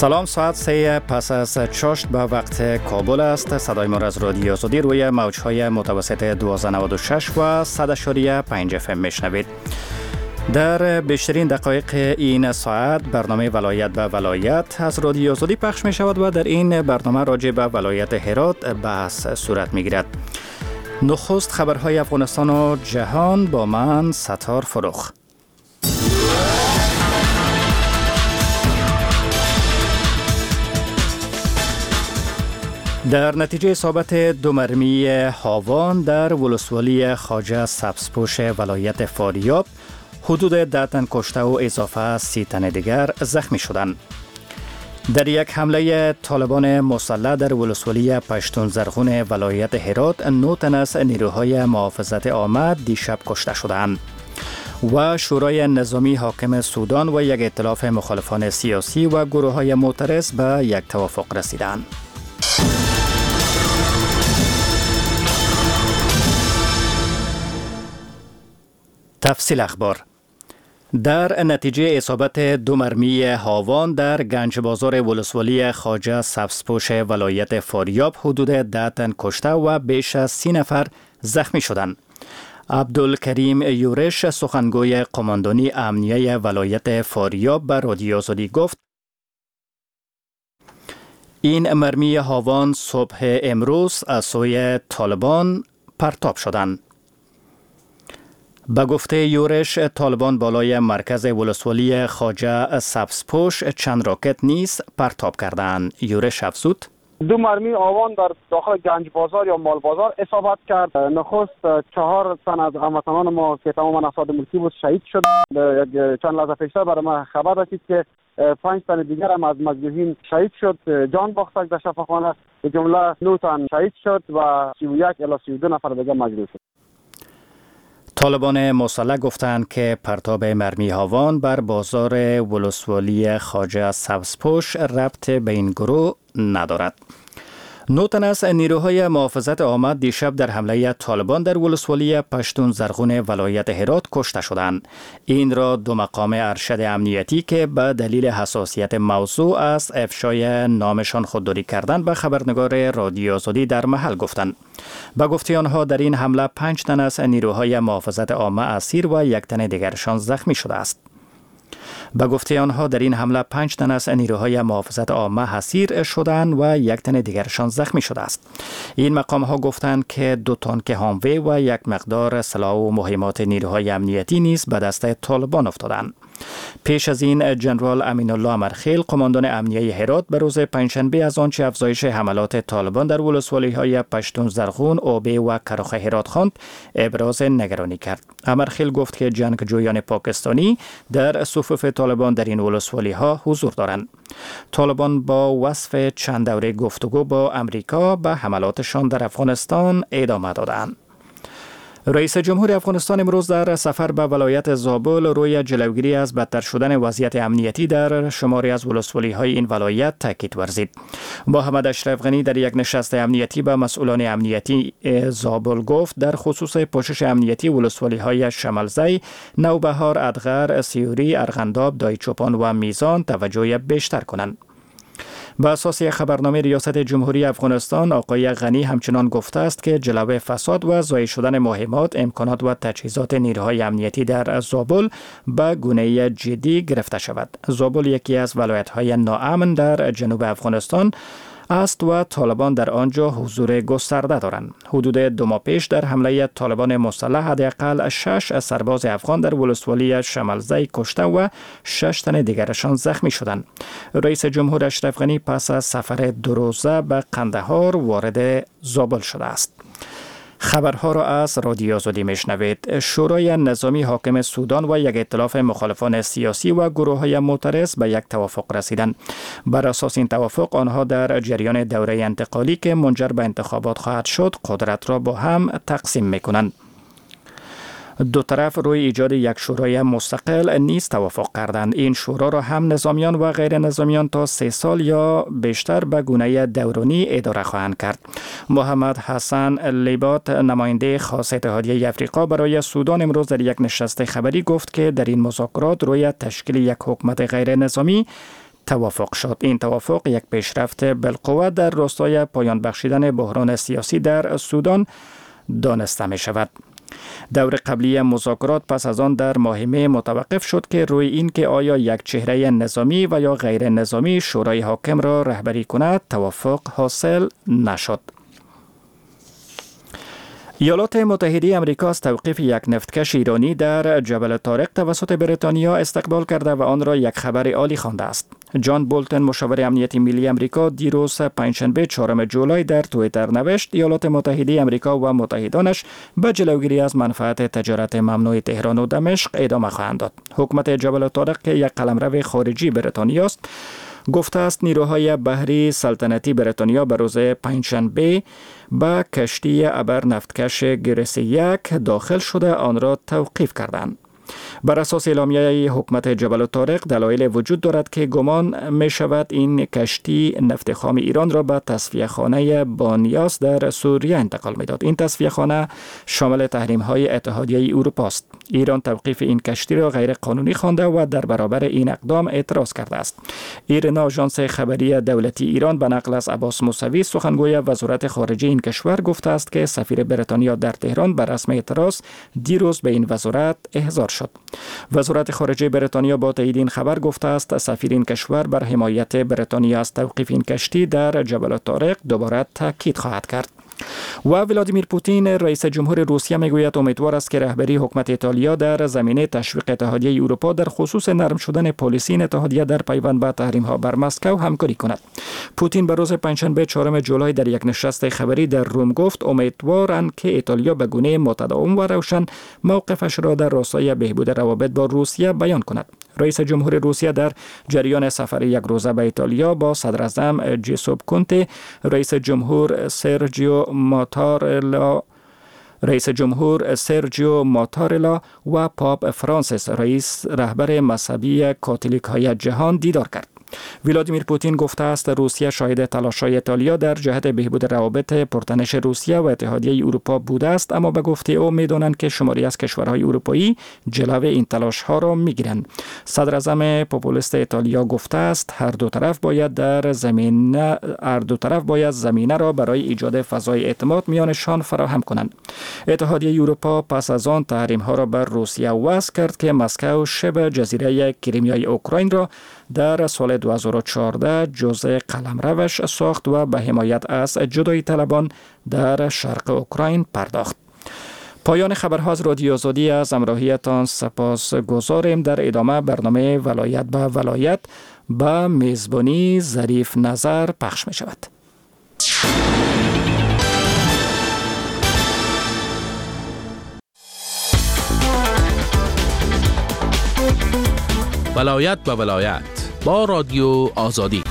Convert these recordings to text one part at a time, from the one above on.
سلام، ساعت 3 پس از چاشت به وقت کابل است. صدای ما از رادیو آزادی روی موجهای متوسط 1296 و 100.5 FM میشنوید. در بیشترین دقایق این ساعت برنامه ولایت به ولایت از رادیو آزادی پخش می شود و در این برنامه راجع به ولایت هرات بحث صورت می گیرد. نخست خبرهای افغانستان و جهان با من ستار فروخ. در نتیجه اصابت دو مرمی هاوان در ولسوالی خواجه سبزپوش ولایت فاریاب، حدود 10 تن کشته و اضافه 30 تن دیگر زخمی شدند. در یک حمله طالبان مسلح در ولسوالی پشتون زرغون ولایت هرات، 9 تن از نیروهای محافظت عامه دیشب کشته شدند. و شورای نظامی حاکم سودان و یک ائتلاف مخالفان سیاسی و گروه‌های معترض به یک توافق رسیدند. تفصیل اخبار. در نتیجه اصابت دو مرمی هاوان در گنج بازار ولسوالی خواجه سبزپوش ولایت فاریاب، حدود 10 تن کشته و بیش از 30 نفر زخمی شدند. عبدالکریم یورش، سخنگوی قماندانی امنیه ولایت فاریاب، به رادیو آزادی گفت این مرمی هاوان صبح امروز از سوی طالبان پرتاب شدند. به گفته یورش، طالبان بالای مرکز ولسوالی خواجه سبزپوش چند راکت نیز پرتاب کردند. یورش افزود: دو مرمی آوان در داخل گنج بازار یا مال بازار اصابت کرد. نخست 4 تن از هموطنان ما که تماما افراد ملکی بود شهید شد. چند لحظه پیشتر برای ما خبر رسید که 5 تن دیگر هم از مجروحین شهید شد، جان باختند در شفاخانه. به جمله 9 تن شهید شد و 31 الی 32 نفر دیگر مجروح شد. طالبان مسلح گفتند که پرتاب مرمی هاوان بر بازار ولسوالی خواجه سبزپوش ربط به این گروه ندارد. 9 تن از نیروهای محافظت عامه دیشب در حمله طالبان در ولسوالی پشتون زرغون ولایت هرات کشته شدند. این را دو مقام ارشد امنیتی که به دلیل حساسیت موضوع از افشای نامشان خودداری کردند به خبرنگار رادیو آزادی در محل گفتند. به گفته آنها در این حمله 5 تن از نیروهای محافظت عامه اسیر و 1 تن دیگرشان زخمی شده است. به گفته آنها در این حمله 5 تن از نیروهای محافظت عامه اسیر شدند و 1 تن دیگرشان زخمی شده است. این مقام ها گفتند که 2 تانک هاموی و 1 مقدار سلاح و مهمات نیروهای امنیتی نیز به دست طالبان افتادند. پیش از این جنرال امین الله امرخیل، قماندان امنیه هرات، به روز پنجشنبه از آنچه افزایش حملات طالبان در ولسوالی‌های پشتون زرغون، اوبه و کراخ هرات خواند ابراز نگرانی کرد. امرخیل گفت که جنگجویان پاکستانی در صفوف طالبان در این ولسوالی‌ها حضور دارند. طالبان با وصف چند دوره گفتگو با امریکا به حملاتشان در افغانستان ادامه دادند. رئیس جمهور افغانستان امروز در سفر به ولایت زابل روی جلوگیری از بدتر شدن وضعیت امنیتی در شماری از ولسوالی‌های این ولایت تاکید ورزید. محمد اشرف غنی در یک نشست امنیتی با مسئولان امنیتی زابل گفت در خصوص پوشش امنیتی ولسوالی‌های شملزی، نوبهار، ادغر، سیوری، ارغنداب، دایچوپان و میزان توجه بیشتر کنند. به اساس خبرنامه ریاست جمهوری افغانستان، آقای غنی همچنان گفته است که جلوه فساد و ضایع شدن مهمات، امکانات و تجهیزات نیروهای امنیتی در زابل به گونه جدی گرفته شود. زابل یکی از ولایت‌های ناامن در جنوب افغانستان است و طالبان در آنجا حضور گسترده دارند. حدود 2 ماه پیش در حمله طالبان مسلح حداقل 6 سرباز افغان در ولسوالی شملزی کشته و 6 تن دیگرشان زخمی شدند. رئیس جمهور اشرف غنی پس از سفر 2 روزه به قندهار وارد زابل شده است. خبرها را از رادیو آزادی میشنوید. شورای نظامی حاکم سودان و یک ائتلاف مخالفان سیاسی و گروه‌های معترض به یک توافق رسیدند. بر اساس این توافق آنها در جریان دوره انتقالی که منجر به انتخابات خواهد شد قدرت را با هم تقسیم می‌کنند. دو طرف روی ایجاد یک شورای مستقل نیز توافق کردند. این شورا را هم نظامیان و غیر نظامیان تا 3 سال یا بیشتر به گونه دورانی اداره خواهند کرد. محمد حسن لیبات، نماینده خاص اتحادیه افریقا برای سودان، امروز در یک نشست خبری گفت که در این مذاکرات روی تشکیل یک حکومت غیر نظامی توافق شد. این توافق یک پیشرفت بالقوه در راستای پایان بخشیدن بحران سیاسی در سودان دانسته می شود. دور قبلی مذاکرات پس از آن در ماه می متوقف شد که روی این که آیا یک چهره نظامی و یا غیر نظامی شورای حاکم را رهبری کند توافق حاصل نشد. ایالات متحده آمریکا از توقیف یک نفتکش ایرانی در جبل طارق توسط بریتانیا استقبال کرده و آن را یک خبر عالی خوانده است. جان بولتن مشاور امنیت ملی آمریکا دیروز پنجشنبه 4 جولای در توییتر نوشت ایالات متحده آمریکا و متحدانش به جلوگیری از منفعت تجارت ممنوع تهران و دمشق ادامه خواهند داد. حکومت جبل طارق که یک قلمرو خارجی بریتانیا است گفته است نیروهای بحری سلطنتی بریتانیا به روز پنجشنبه به کشتی ابر نفتکش گرسی 1 داخل شده آن را توقیف کردند. بر اساس اعلامیه حکومت جبل طارق دلایل وجود دارد که گمان می شود این کشتی نفت خام ایران را به تصفیه خانه بانیاس در سوریه انتقال می داد. این تصفیه خانه شامل تحریم های اتحادیه اروپا است. ایران توقیف این کشتی را غیر قانونی خوانده و در برابر این اقدام اعتراض کرده است. ایرنا آژانس خبری دولتی ایران به نقل از عباس موسوی سخنگوی وزارت خارجه این کشور گفته است که سفیر بریتانیا در تهران بر رسم اعتراض دیروز به این وزارت احضار شد. وزارت خارجه بریتانیا با تایید این خبر گفته است سفیر این کشور بر حمایت بریتانیا از توقیف این کشتی در جبل طارق دوباره تاکید خواهد کرد. و ولادیمیر پوتین رئیس جمهور روسیه میگوید امیدوار است که رهبری حکومت ایتالیا در زمینه تشویق اتحادیه اروپا در خصوص نرم شدن پالیسی اتحادیه در پیوند به تحریم‌ها بر مسکو همکاری کند. پوتین به روز پنجشنبه 4 جولای در یک نشست خبری در روم گفت امیدوارند که ایتالیا به گونه متداوم و روشن موقفش را در راستای بهبود روابط با روسیه بیان کند. رئیس جمهور روسیه در جریان سفر یک روزه به ایتالیا با صدر اعظم جوزپ کونته، رئیس جمهور سرجیو ماتارلا و پاپ فرانسیس رئیس رهبر مذهبی کاتولیک‌های جهان دیدار کرد. ولادیمیر پوتین گفته است روسیه شاهد تلاش‌های ایتالیا در جهت بهبود روابط پرتنش روسیه و اتحادیه اروپا بوده است، اما به گفته او می‌دانند که شماری از کشورهای اروپایی جلوه این تلاش‌ها را می‌گیرند. صدر اعظم پوپولیست ایتالیا گفته است هر دو طرف باید زمینه را برای ایجاد فضای اعتماد میانشان فراهم کنند. اتحادیه اروپا پس از آن تحریم‌ها را بر روسیه وضع کرد که مسکو شبه جزیره کریمیای اوکراین را در سال 2014 جزء قلمروش ساخت و به حمایت از جدایی طلبان در شرق اوکراین پرداخت. پایان خبرها از رادیو آزادی از همراهیتان سپاس گزاریم. در ادامه برنامه ولایت به ولایت به میزبانی ظریف نظر پخش می شود. ولایت به ولایت با رادیو آزادی.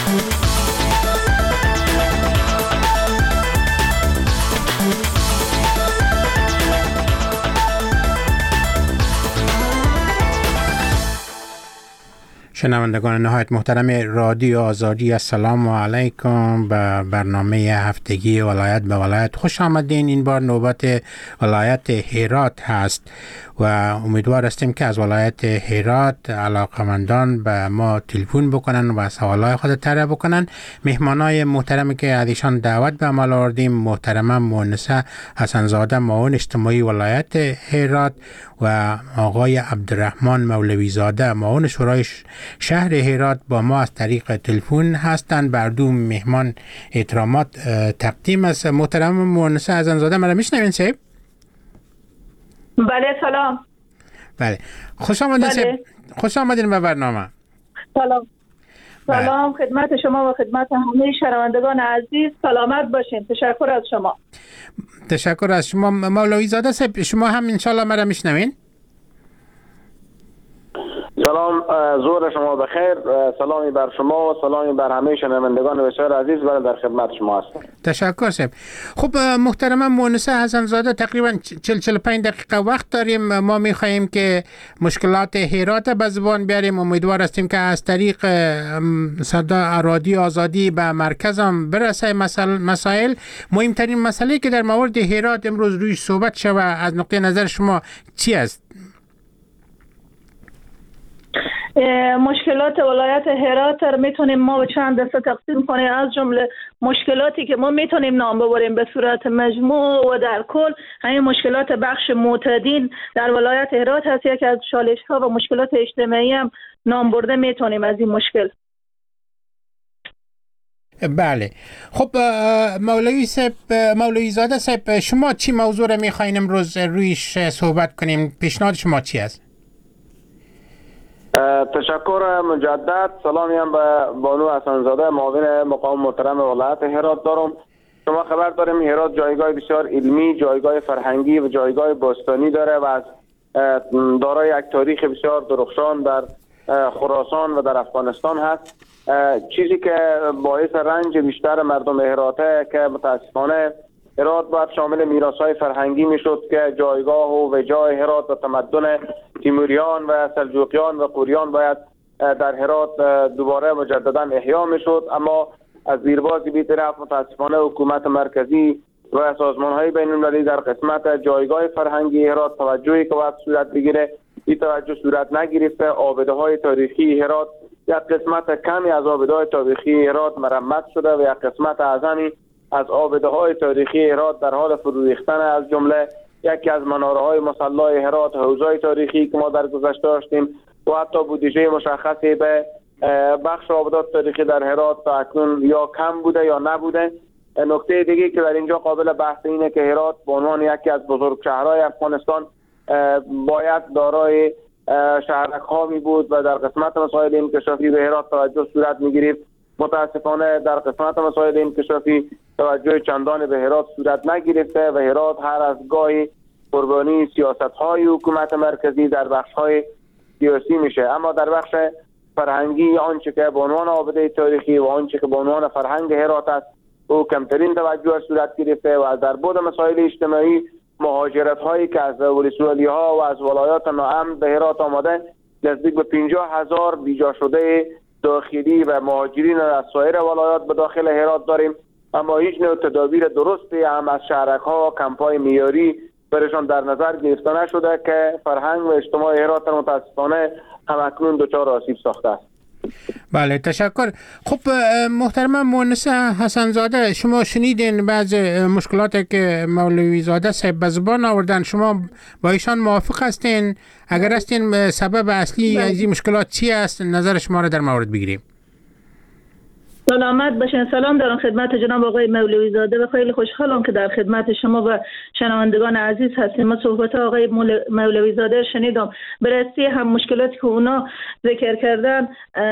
شنوندگان نهایت محترم رادیو آزادی، السلام علیکم. به برنامه هفتگی ولایت به ولایت خوش آمدین. این بار نوبت ولایت هرات هست و امیدوار هستیم که از ولایت هرات علاقمندان به ما تلفن بکنن و سوالای خود طرح بکنن. مهمانای محترمی که از ایشان دعوت به عمل آوردیم محترمه مونسه حسنزاده معاون اجتماعی ولایت هرات و آقای عبدالرحمن مولوی زاده معاون شورای شهر هرات با ما از طریق تلفن هستند. بر دو مهمان احترامات تقدیم است. محترم مونسه حسنزاده مرا میشنوین صاحب؟ بله سلام. بله خوش آمدین صاحب. خوش آمدین به برنامه. سلام خدمت شما و خدمت همه شنوندگان عزیز. سلامت باشین. تشکر از شما. تشکر از شما مولوی زاده صاحب. شما هم انشالله مرا میشنوین؟ سلام، ظهر شما بخیر. سلامی بر شما و سلامی بر همه شنوندگان بسیار عزیز. و در خدمت شما هستم. تشکر صاحب. خب محترم مونسه حسنزاده تقریبا 40-45 دقیقه وقت داریم. ما میخواییم که مشکلات هرات به زبان بیاریم. امیدوار هستیم که از طریق صدا رادیو آزادی به مرکز هم برسه مسائل. مهمترین مسئله که در مورد هرات امروز روی صحبت شود از نقطه نظر شما چی است؟ مشکلات ولایت هرات را میتونیم ما به چند دسته تقسیم کنیم. از جمله مشکلاتی که ما میتونیم نام ببریم به صورت مجموع و در کل، همین مشکلات بخش معتادین در ولایت هرات هست. یکی از چالش ها و مشکلات اجتماعی هم نام برده میتونیم از این مشکل. بله. خب مولوی زاده صاحب، شما چی موضوع را میخواین امروز رویش صحبت کنیم؟ پیشنهاد شما چی است؟ تشکر مجدد. سلامی هم به بانو حسن‌زاده معاون مقام محترم ولایت هرات دارم. شما خبر داریم هرات جایگاه بسیار علمی، جایگاه فرهنگی و جایگاه باستانی داره و از دارای یک تاریخ بسیار درخشان در خراسان و در افغانستان هست. چیزی که باعث رنج بیشتر مردم هراته که متاسفانه هرات باید شامل میراث‌های فرهنگی میشد که جایگاه و وجای هرات و تمدن تیموریان و سلجوقیان و قوریان باید در هرات دوباره مجددا احیا میشد، اما از زیربازی بی‌طرف متاسفانه حکومت مرکزی و سازمان‌های بین‌المللی در قسمت جایگاه فرهنگی هرات توجهی که باید صورت بگیره این توجه صورت نگرفته. آبده‌های تاریخی هرات، یک قسمت کمی از آبده‌های تاریخی هرات مرمت شده و یک قسمت اعظمی از آبده‌های تاریخی هرات در حال فرو ریختن. از جمله یکی از مناره‌های مصلی هرات، حوض‌های تاریخی که ما در گذشته داشتیم و حتی بودجه مشخصی به بخش آبدات تاریخی در هرات تا اکنون یا کم بوده یا نبوده. نکته دیگه که در اینجا قابل بحث اینه که هرات به عنوان یکی از بزرگ شهرهای افغانستان باید دارای شهرک‌ها می بود و در قسمت مسائل انکشافی به هرات توجه صورت می‌گرفت. متاسفانه در قسمت مسائل انکشافی توجه چندان به هرات صورت نگرفته و هرات هر از گاهی قربانی سیاست‌های حکومت مرکزی در بخش‌های سیاسی میشه. اما در بخش فرهنگی آنچه که به عنوان آبده تاریخی و آنچه که به عنوان فرهنگ هرات است او کمترین توجه صورت گرفته و از در بعد مسائل اجتماعی مهاجرت هایی که از ولسوالی ها و از ولایات ناامن به هرات آمده نزدیک به 50,000 بیجا شده داخلی و مهاجرین از سایر ولایات به داخل هرات داریم، اما هیچ نوع تدابیر درستی هم از شهرک ها کمپای معیاری برشان در نظر گرفته نشده که فرهنگ و اجتماع هرات متاسفانه همکنون دچار آسیب ساخته است. بله، تشکر. خب محترم مونس حسن‌زاده، شما شنیدین بعض مشکلاتی که مولوی زاده صاحب به زبان آوردن، شما با ایشان موافق هستین؟ اگر هستین سبب اصلی از این مشکلات چی است؟ نظر شما را در مورد بگیریم. سلامت باشین. سلام دارم خدمت جناب آقای مولوی زاده و خیلی خوشحالم که در خدمت شما و شنوندگان عزیز هستیم. ما صحبت آقای مولوی زاده شنیدم. بررسی هم مشکلاتی که اونا ذکر کردن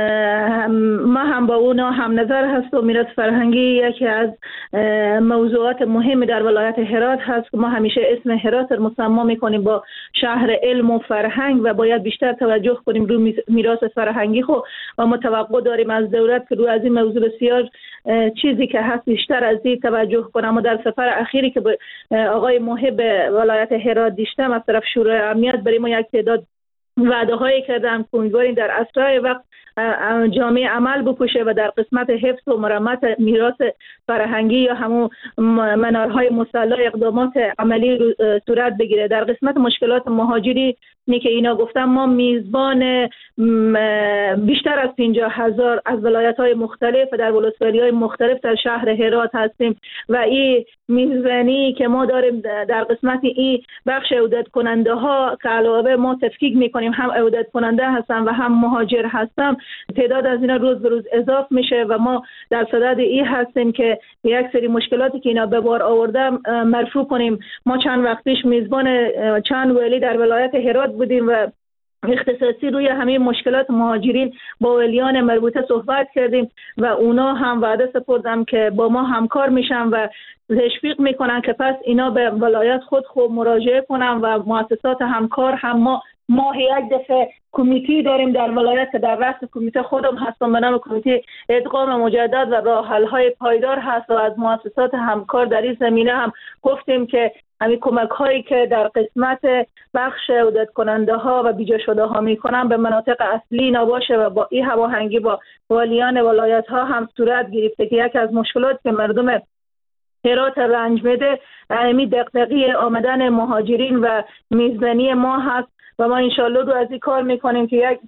ما هم با اونا هم نظر هست و میراث فرهنگی یکی از موضوعات مهمی در ولایت هرات هست که ما همیشه اسم هرات رو مسما میکنیم با شهر علم و فرهنگ و باید بیشتر توجه کنیم روی میراث فرهنگی خو و متوقع داریم از دولت که روی از این موضوع بسیار چیزی که هست بیشتر از این توجه کنم. و در سفر اخیری که به آقای محب ولایت هرات دیشتم از طرف شورای امنیت برای ما یک تعداد وعده هایی کردم که امیدواریم در اسرع وقت جامعه عمل بکشه و در قسمت حفظ و مرمت میراث فرهنگی یا همون منارهای مصلی اقدامات عملی صورت بگیره. در قسمت مشکلات مهاجری نی که اینا گفتم، ما میزبان بیشتر از 50,000 از ولایت‌های مختلف و در ولسوالی‌های مختلف در شهر هرات هستیم و این میزبانی که ما داریم در قسمت این بخش عودت کننده ها که علاوه ما تفکیک میکنیم هم عودت کننده هستن و هم مهاجر هستن، تعداد از اینا روز به روز اضافه میشه و ما در صدد این هستیم که یک سری مشکلاتی که اینا به بار آورده مرفوع کنیم. ما چند وقت پیش میزبان چند ولی در ولایت هرات بودیم و اختصاصی روی همین مشکلات مهاجرین با ولیان مربوطه صحبت کردیم و اونا هم وعده سپردن که با ما همکار میشن و تشویق میکنن که پس اینا به ولایت خود مراجعه کنن و مؤسسات همکار هم ماهی یک دفعه کمیته داریم در ولایت که در رأس کمیته خودم هستم به نام کمیته ادغام مجدد و راه حل های پایدار هست و از مؤسسات همکار در این زمینه هم گفتیم که همین کمک هایی که در قسمت بخش عودت کننده ها و بیجا شده ها میکنن به مناطق اصلی نباشه و با این هماهنگی با والیان ولایت ها هم صورت گرفته که یکی از مشکلات که مردم هرات رنج میده همین دغدغه آمدن مهاجرین و میزبانی ما هست و ما انشالله رو از این کار میکنیم که یک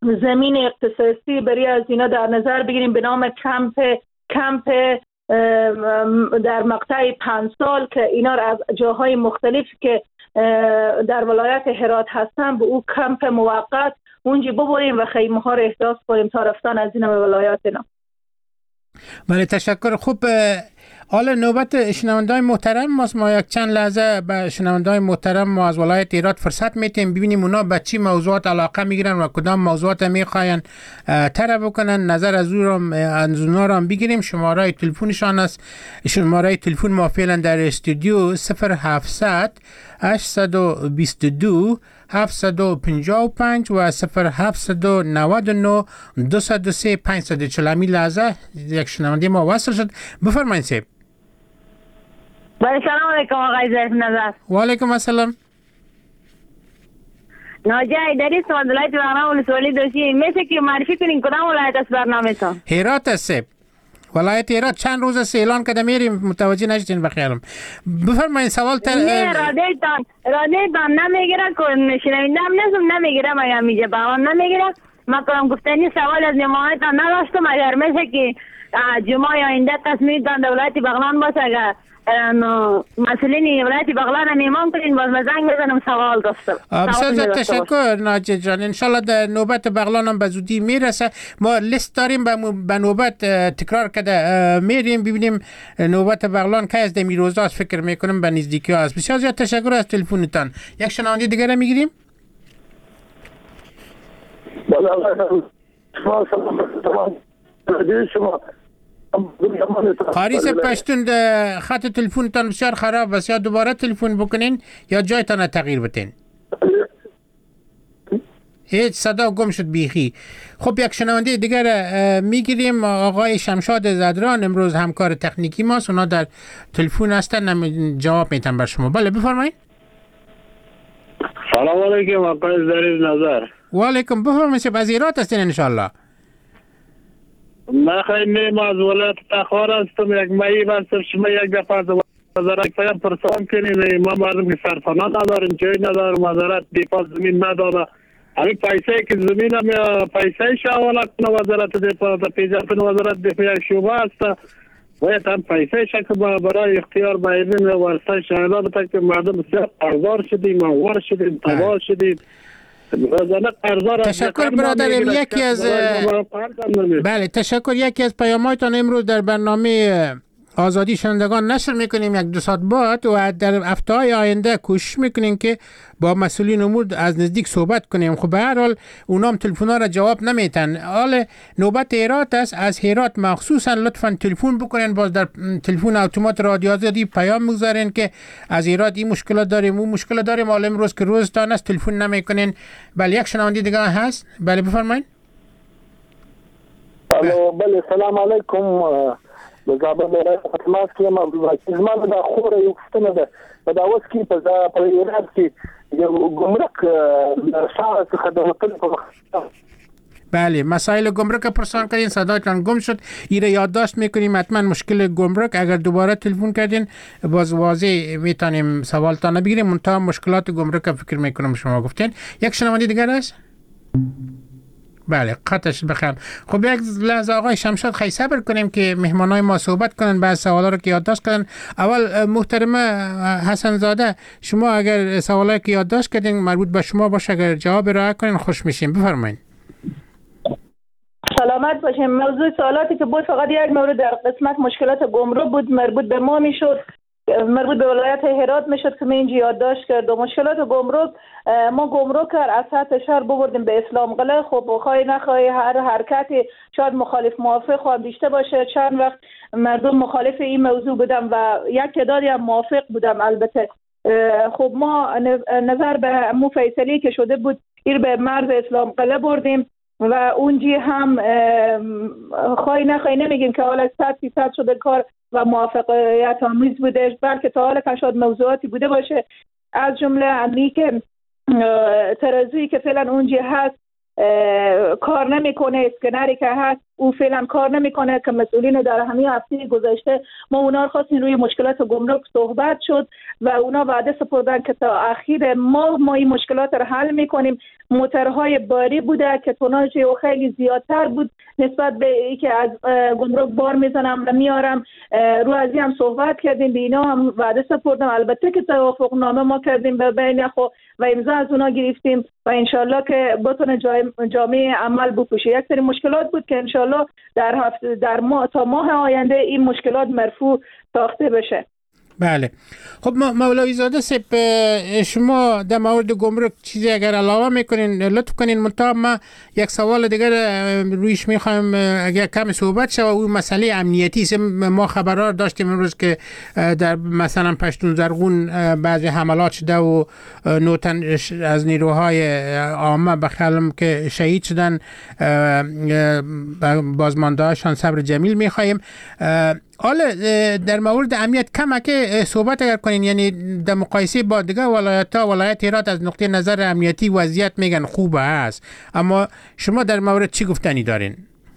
زمین اختصاصی برای از اینا در نظر بگیریم به نام کمپ در مقطع 5 سال که اینا را از جاهای مختلف که در ولایت هرات هستن به او کمپ موقت اونجا ببریم و خیمه ها را احداث کنیم تا رفتن از اینا به ولایت اینا. بله تشکر. خوب حالا نوبت شنونده‌های محترم ماست. ما یک چند لحظه به شنونده‌های محترم ما از ولایت هرات فرصت میتیم ببینیم اونا به چی موضوعات علاقه میگیرن و کدام موضوعات میخواین طرح بکنن، نظر از اونا را بگیریم. شماره تلفنشان است، شماره تلفن ما فعلا در استودیو 0700 822 755 و 0799 203 540. لحظه یک شنونده ما وصل شد. بفرمایید سیب. سلام علیکم آقای ظریف نظر. و علیکم السلام. ناجی ایدری از ولایت بغلان ولسوالی دوشی. میشه که معرفی کنین کدام ولایت است برنامه تان؟ هرات است سیب. ولایت هرات چند روز است اعلان کرده میریم، متوجه نشدین بخیرم. بفرمایید سوال نه رادیتان نمیگیره که شنویندم نیستم، نمیگیره مگه میگه بغلان نمیگیره. من کنم گفتنی سوال از نمایتان نداشتم. اگر میشه که جمعه آینده تصمیم دان ولایت بغلان باشه، اگر مسئولین ولایت بغلان میمان کنین باز زنگ بزنم سوال داشتم. بسیار تشکر ناجی جان. انشالله در نوبت بغلان هم به زودی میرسه. ما لیست داریم به نوبت تکرار کرده میریم ببینیم نوبت بغلان که از دمی روزاست. فکر میکنم به نزدیکی ها است. بسیار زیاد تشکر از تلفنتان. یک شنونده دیگر میگیریم. قاریس پشتون خط تلفنتان بسیار خراب است، یا دوباره تلفن بکنین یا جایتان تغییر بتین. هیچ صدا گم شد بیخی. خب یک شنونده دیگر میگیریم. آقای شمشاد زدران امروز همکار تکنیکی ماست، اونا در تلفن هستن جواب میتن بر شما. بله بفرمایید. سلام علیکم آقای ظریف نظر. و علیکم. بفرمایید. از هرات هستین انشالله؟ نه خیلی نیم از ولایت تخار هستم. یک مایی بستم شما یک دفعه از وزارت پایم پرسان کنیم. ما مردم که سرپناه نداریم، چایی نداریم، وزارت دفاع زمین نداره. همین پیسه که زمین هم پیسه شواله کنه وزارت دفاع پیجرپن وزارت دفاع یک شعبه هست. باید هم پیسه شکل برای اختیار بایدین ورسای شهده بتا که مردم بسیار قرضار شدیم، موار شدیم، تباه شدیم. تشکر برادرم. یکی از بله تشکر. یکی از پیام‌هایتان امروز در برنامه آزادی شنوندگان نشر میکنیم یک 2 ساعت بعد و در هفته‌های آینده کوشش میکنیم که با مسئولین امور از نزدیک صحبت کنیم. خب به هر حال اونام تلفن‌ها را جواب نمیتن. حال نوبت هرات است. از هرات مخصوصا لطفاً تلفن بکنین. باز در تلفن اتومات رادیو آزادی پیام میگذارین که از هرات این مشکلات داریم اون مشکلات داریم. حالا امروز که روزتان است تلفن نمیکنین. بله یک شنونده دیگه هست. بله بفرمایید. بله سلام علیکم. بزابه برای خدمات که ما زمان دا خوره یو کفتنه ده و دا اوس کې په ایران کې ګمرک شاه څخه د وطن په مخ. بله مسائل گمرک پرسان کردین، صدایتان گم شد. ایره یادداشت میکنیم. حتما مشکل گمرک اگر دوباره تلفن کردین باز واضح میتونیم سوالتان بگیریم. منتها مشکلات گمرک فکر میکنم شما گفتین. یک شنونده دیگر است. بله قطعش بخیر. خب یک لحظه آقای شمشاد خیلی صبر کنیم که مهمانای ما صحبت کنن، بعد سوالا رو که یادداشت کنن. اول محترمه حسن زاده شما اگر سوالایی که یادداشت کردین مربوط به شما باشه اگر جواب ارائه کنین خوش میشیم. بفرمایید. سلامت باشیم. موضوع سوالاتی که بود فقط یک مورد در قسمت مشکلات گمرک بود، مربوط به ما میشد، مربوط به ولایت هرات میشد که من اینجا یادداشت کرد. و مشکلات گمرک ما گمرک از سطح شهر ببردیم به اسلام قلعه. خب خواهی نخواهی هر حرکتی شاید مخالف موافق هم بیشتر باشه. چند وقت مردم مخالف این موضوع بودم و یک تعدادی هم موافق بودم. البته خب ما نظر به مو فیصلی که شده بود این به مرز اسلام قلعه بردیم و اونجی هم خواهی نخواهی نمیگیم که حالا 100% شده کار و موافقت آمیز بوده، بلکه تا حالا که شاید موضوعاتی بوده باشه از جمله امی که ترازویی که فعلا اونجا هست کار نمیکنه، اسکنری که هست او فعلا کار نمیکنه که مسئولین در همین هفته گذشته ما اونا رو خواستیم روی مشکلات گمرک صحبت شد و اونا وعده سپردن که تا اخیر ما این مشکلات رو حل میکنیم. موترهای باری بوده که توناژ خیلی زیادتر بود نسبت به اینکه از گمرک بار میزنم و میارم. رو از این هم صحبت کردیم، به اینا هم وعده سپردم. البته که توافق نامه ما کردیم به بین خو و امضا از اونا گرفتیم و انشالله که بتونه جامعه عمل بپوشه. یک سری مشکلات بود که انشالله تا ماه آینده این مشکلات مرفوع ساخته بشه. بله. خب مولوی زاده صاحب، شما در مورد گمرک چیزی اگر علاوه میکنین لطف کنین. منتها ما یک سوال دیگر رویش میخوایم اگر کم صحبت شد، اون مسئله امنیتی است. ما خبرها داشتیم امروز که در مثلا پشتون زرغون بعضی حملات شده و 9 تن از نیروهای عامه بخلم که شهید شدن. بازماندهاشان صبر جمیل میخوایم. حالا در مورد امنیت کمک صحبت اگر کنین، یعنی در مقایسه با دیگر ولایت‌ها، ولایت هرات از نقطه نظر امنیتی وضعیت میگن خوبه است، اما شما در مورد چی گفتنی دارین؟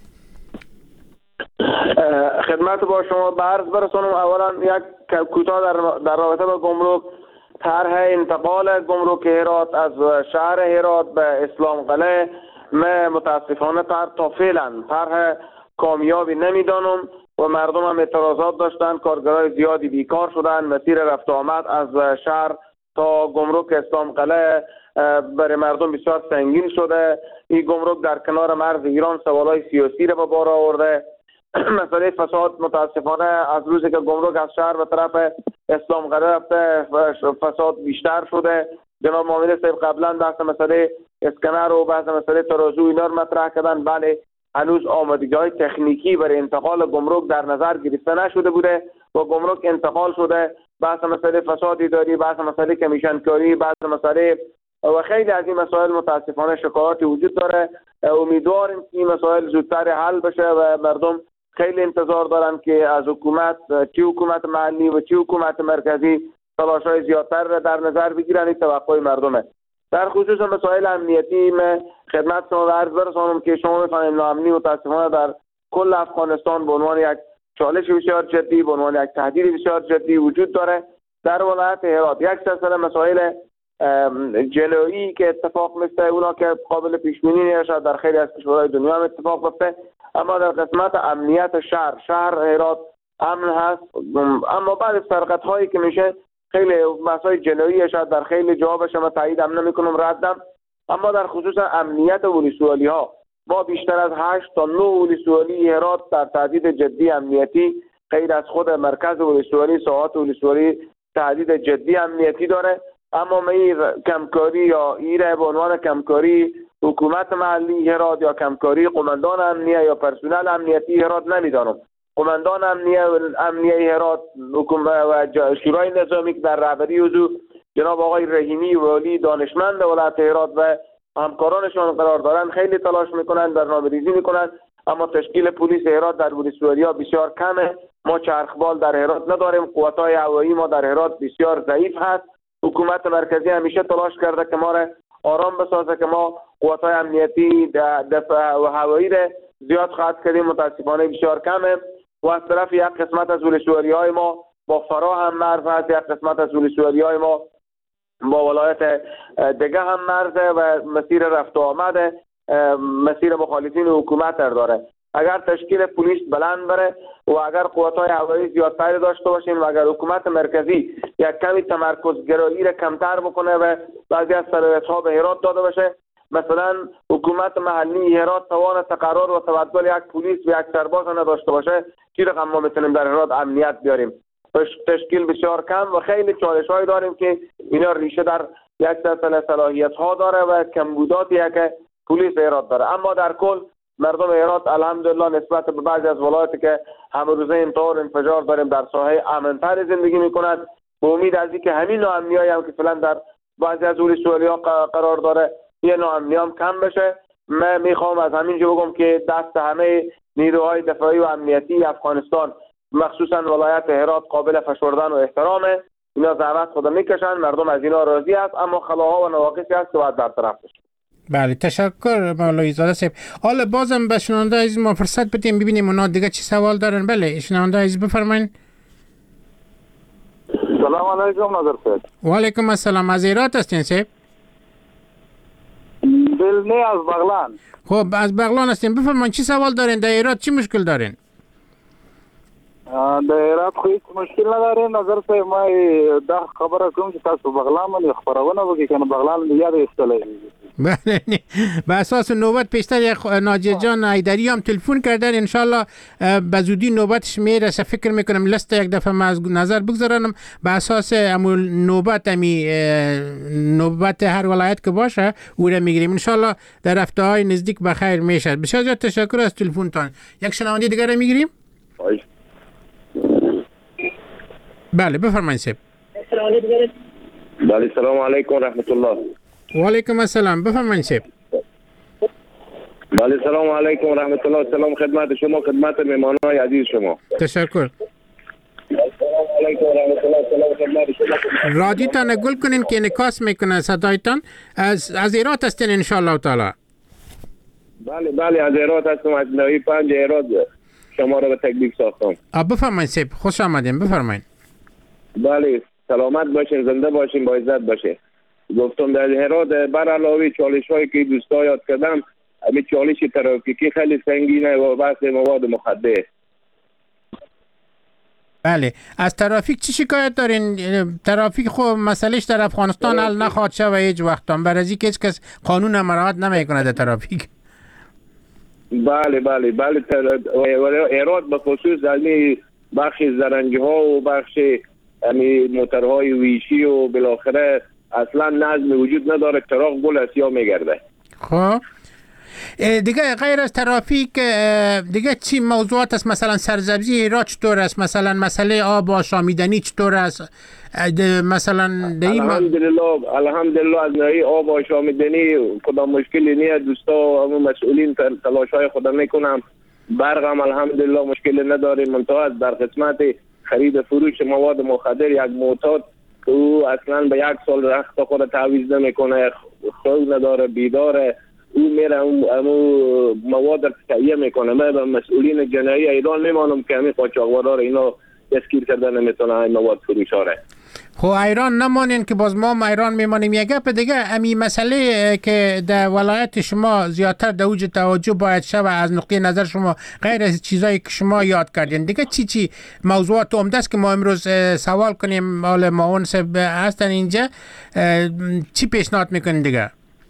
خدمت با شما عرض برسونم. اولا یک کوتاه در رابطه با گمرک. طرح انتقال گمرک هرات از شهر هرات به اسلام قلعه من متاسفانه تا فعلا طرح کامیابی نمیدانم و مردم هم اعتراضات داشتن. کارگرای زیادی بیکار شدن. مسیر رفت آمد از شهر تا گمرک اسلام قلعه برای مردم بسیار سنگین شده. این گمرک در کنار مرز ایران سوالای سیاسی را به بار آورده. مسئله فساد متاسفانه از روزی که گمرک از شهر به طرف اسلام قلعه رفته فساد بیشتر شده. جناب معاون صاحب قبلا بحث مسئله اسکنر و بحث مسئله ترازو اینا رو مطرح کردن. بله، هنوز آمادگی‌های تکنیکی برای انتقال گمرک در نظر گرفته نشده بوده و گمرک انتقال شده. بحث مسئله فساد اداری، بحث مسئله کمیشن کاری، بحث مسئله و خیلی از این مسائل متاسفانه شکایاتی وجود داره. امیدواریم که این مسائل زودتر حل بشه و مردم خیلی انتظار دارن که از حکومت، چه حکومت محلی و چه حکومت مرکزی، تلاش‌های زیادتر در نظر بگیرن. این توقع مردمه. در خصوص مسائل امنیتی من خدمت شما عرض برسانم که شما می‌فهمید ناامنی متاسفانه در کل افغانستان به عنوان یک چالش بسیار جدی، به عنوان یک تهدید بسیار جدی وجود داره. در ولایت هرات یک سلسله مسائل جنایی که اتفاق میفته اونا که قابل پیش بینی نمیشه، در خیلی از کشورهای دنیا هم اتفاق میفته. اما در قسمت امنیت شهر هرات امن هست. اما بعد از سرقت هایی که میشه خیلی مسائل جنایی شاید در خیلی جا بشه، من تاییدم نمیکنم، ردم. اما در خصوص امنیت ولسوالی ها ما بیشتر از 8 تا 9 ولسوالی هرات در تهدید جدی امنیتی، غیر از خود مرکز ولسوالی، ساحات ولسوالی تهدید جدی امنیتی داره. اما من کمکاری یا ایره به عنوان کمکاری حکومت محلی هرات یا کمکاری قماندان امنیه یا پرسنل امنیتی هرات نمیدانم. قماندان امنیه هرات و شورای نظامی که در رهبری او جناب آقای رحیمی والی دانشمند ولایت هرات و همکارانشان قرار دارند خیلی تلاش میکنند، برنامه‌ریزی میکنند. اما تشکیل پلیس هرات در ولسوالی‌ها بسیار کمه. ما چرخبال در هرات نداریم. قوت‌های هوایی ما در هرات بسیار ضعیف هست. حکومت مرکزی همیشه تلاش کرده که ما را آرام بسازه که ما قوت‌های امنیتی دفاع و هوایی را زیاد خواهد کردیم. متاسفانه بسیار کمه. و از طرف یک قسمت از ولسوالی‌های ما با فرا هم مرز هست، یک قسمت از ولسوالی‌های ما با ولایت دیگه هم مرزه و مسیر رفت و آمده، مسیر مخالفین حکومت داره. اگر تشکیل پلیس بلند بره و اگر قوت‌های هوایی زیادتری داشته باشیم و اگر حکومت مرکزی یک کمی تمرکز گرایی را کمتر بکنه و بعضی از صلاحیت‌ها به هرات داده بشه، مثلا حکومت محلی هرات توان تقرر و تبدل یک پلیس و یک سرباز نداشته باشه، چی رقم ما میتونیم در هرات امنیت بیاریم؟ تشکیل بسیار کم و خیلی چالش‌هایی داریم که اینا ریشه در یک سلسله صلاحیت‌ها داره و کمبوداتی که پلیس هرات داره. اما در کل مردم هرات الحمدلله نسبت به بعضی از ولایاتی که همروزه اینطور انفجار داریم در ساحه امن‌تر زندگی می‌کنند. به امید از اینکه همین ناامنی‌هایی هم که فعلا در بعضی از ولسوالی‌ها قرار داره یه ناامنی هم کم بشه. من میخوام از همینجا بگم که دست همه نیروهای دفاعی و امنیتی افغانستان مخصوصا ولایت هرات قابل فشردن و احترامه. اینا زحمت خود میکشن، مردم از اینا راضی است، اما خلاها و نواقصی هست که باید برطرف بشه. بله تشکر مولوی زاده صاحب. حالا بازم به شنونده عزیز ما فرصت بدیم ببینیم اونا دیگه چی سوال دارن. بله شنونده عزیز بفرمایید. سلام علیکم نظر صاحب. و علیکم السلام. از هرات هستین صاحب؟ نه از بغلان. خب از بغلان هستین، بفرمایید چی سوال دارین؟ در هرات چی مشکل دارین؟ در هرات خو هیڅ مشکل نه دارین نظر صاحب. ما دا خبره کوم چې تاسو بغلان باندې خبرونه وکړئ کنه بغلان یاد ایستلای. بله به اساس نوبت پیشتر یک ناجی جان ایدری هم تلفن کردن، انشالله به زودی نوبتش میرسه. فکر میکنم لست یک دفعه ما از نظر بگذارم به اساس نوبت نوبت هر ولایت که باشه او را میگیریم انشالله در هفته های نزدیک بخیر میشه. بسیار زیاد تشکر از تلفنتان. یک شنونده دیگر را میگیریم. بله بفرمایید صاحب. بله سلام علیکم رحمت الله. و علیکم السلام بفرمایید صاحب. بله سلام علیکم رحمت الله. سلام خدمت شما، خدمت مهمانان عزیز شما. تشکر. رادیوتان گل کنین که انعکاس میکنه صدایتان. از هرات هستین ان شاء الله تعالی؟ بله بله از هرات هستم، از نوی 5 هرات شما را به تکلیف ساختم. بفرمایید صاحب، خوش آمدین، بفرمایید. بله سلامت باشین، زنده باشین، با عزت باشین. گفتم در هرات بر علاوه چالش هایی که دوستا یاد کردم، همین چالش ترافیکی خیلی سنگینه و بحث مواد مخدر. بله از ترافیک چی شکایت دارین؟ ترافیک خب مسئلهش در افغانستان حل نخواهد شود هیچ وقت، برای از اینکه هیچ کس قانون مراعات نمیکنه در ترافیک. بله بله بله هرات به خصوص همین بخش زرنگی ها و بخش همین موترهای ویشی و بالاخره اصلا نظم وجود نداره، چراغ گل است یا میگرده. خب دیگه غیر از ترافیک دیگه چی موضوعات است؟ مثلا سرسبزی هرات چطور است؟ مثلا مسئله آب آشامیدنی چطور است؟ مثلا الحمدلله از نوعی آب آشامیدنی کدام مشکلی نیست. دوستا همون مسئولین تلاش های خود میکنم. برق هم الحمدلله مشکلی نداریم، منتها در قسمت خرید فروش مواد مخدر یک معتاد که او اصلا به 1 سال رخت خود تعویض نمیکنه، خود نداره، بیداره، او میره امو مواد را تهیه میکنه. من به مسئولین جنایی ایران میمانم که همین قاچاقبرا را اینا دستگیر کردن نمیتونه این مواد فروش ها. خب ایران نمانین که باز ما ایران میمانیم. یک گپ دیگه امی مسئله که در ولایت شما زیادتر در اوج توجه باید شود از نقطه نظر شما، غیر از چیزایی که شما یاد کردین دیگه چی موضوعات عمده است که ما امروز سوال کنیم؟ حالا معاون صاحب هستن اینجا، چی پیشنهاد میکنین دیگه؟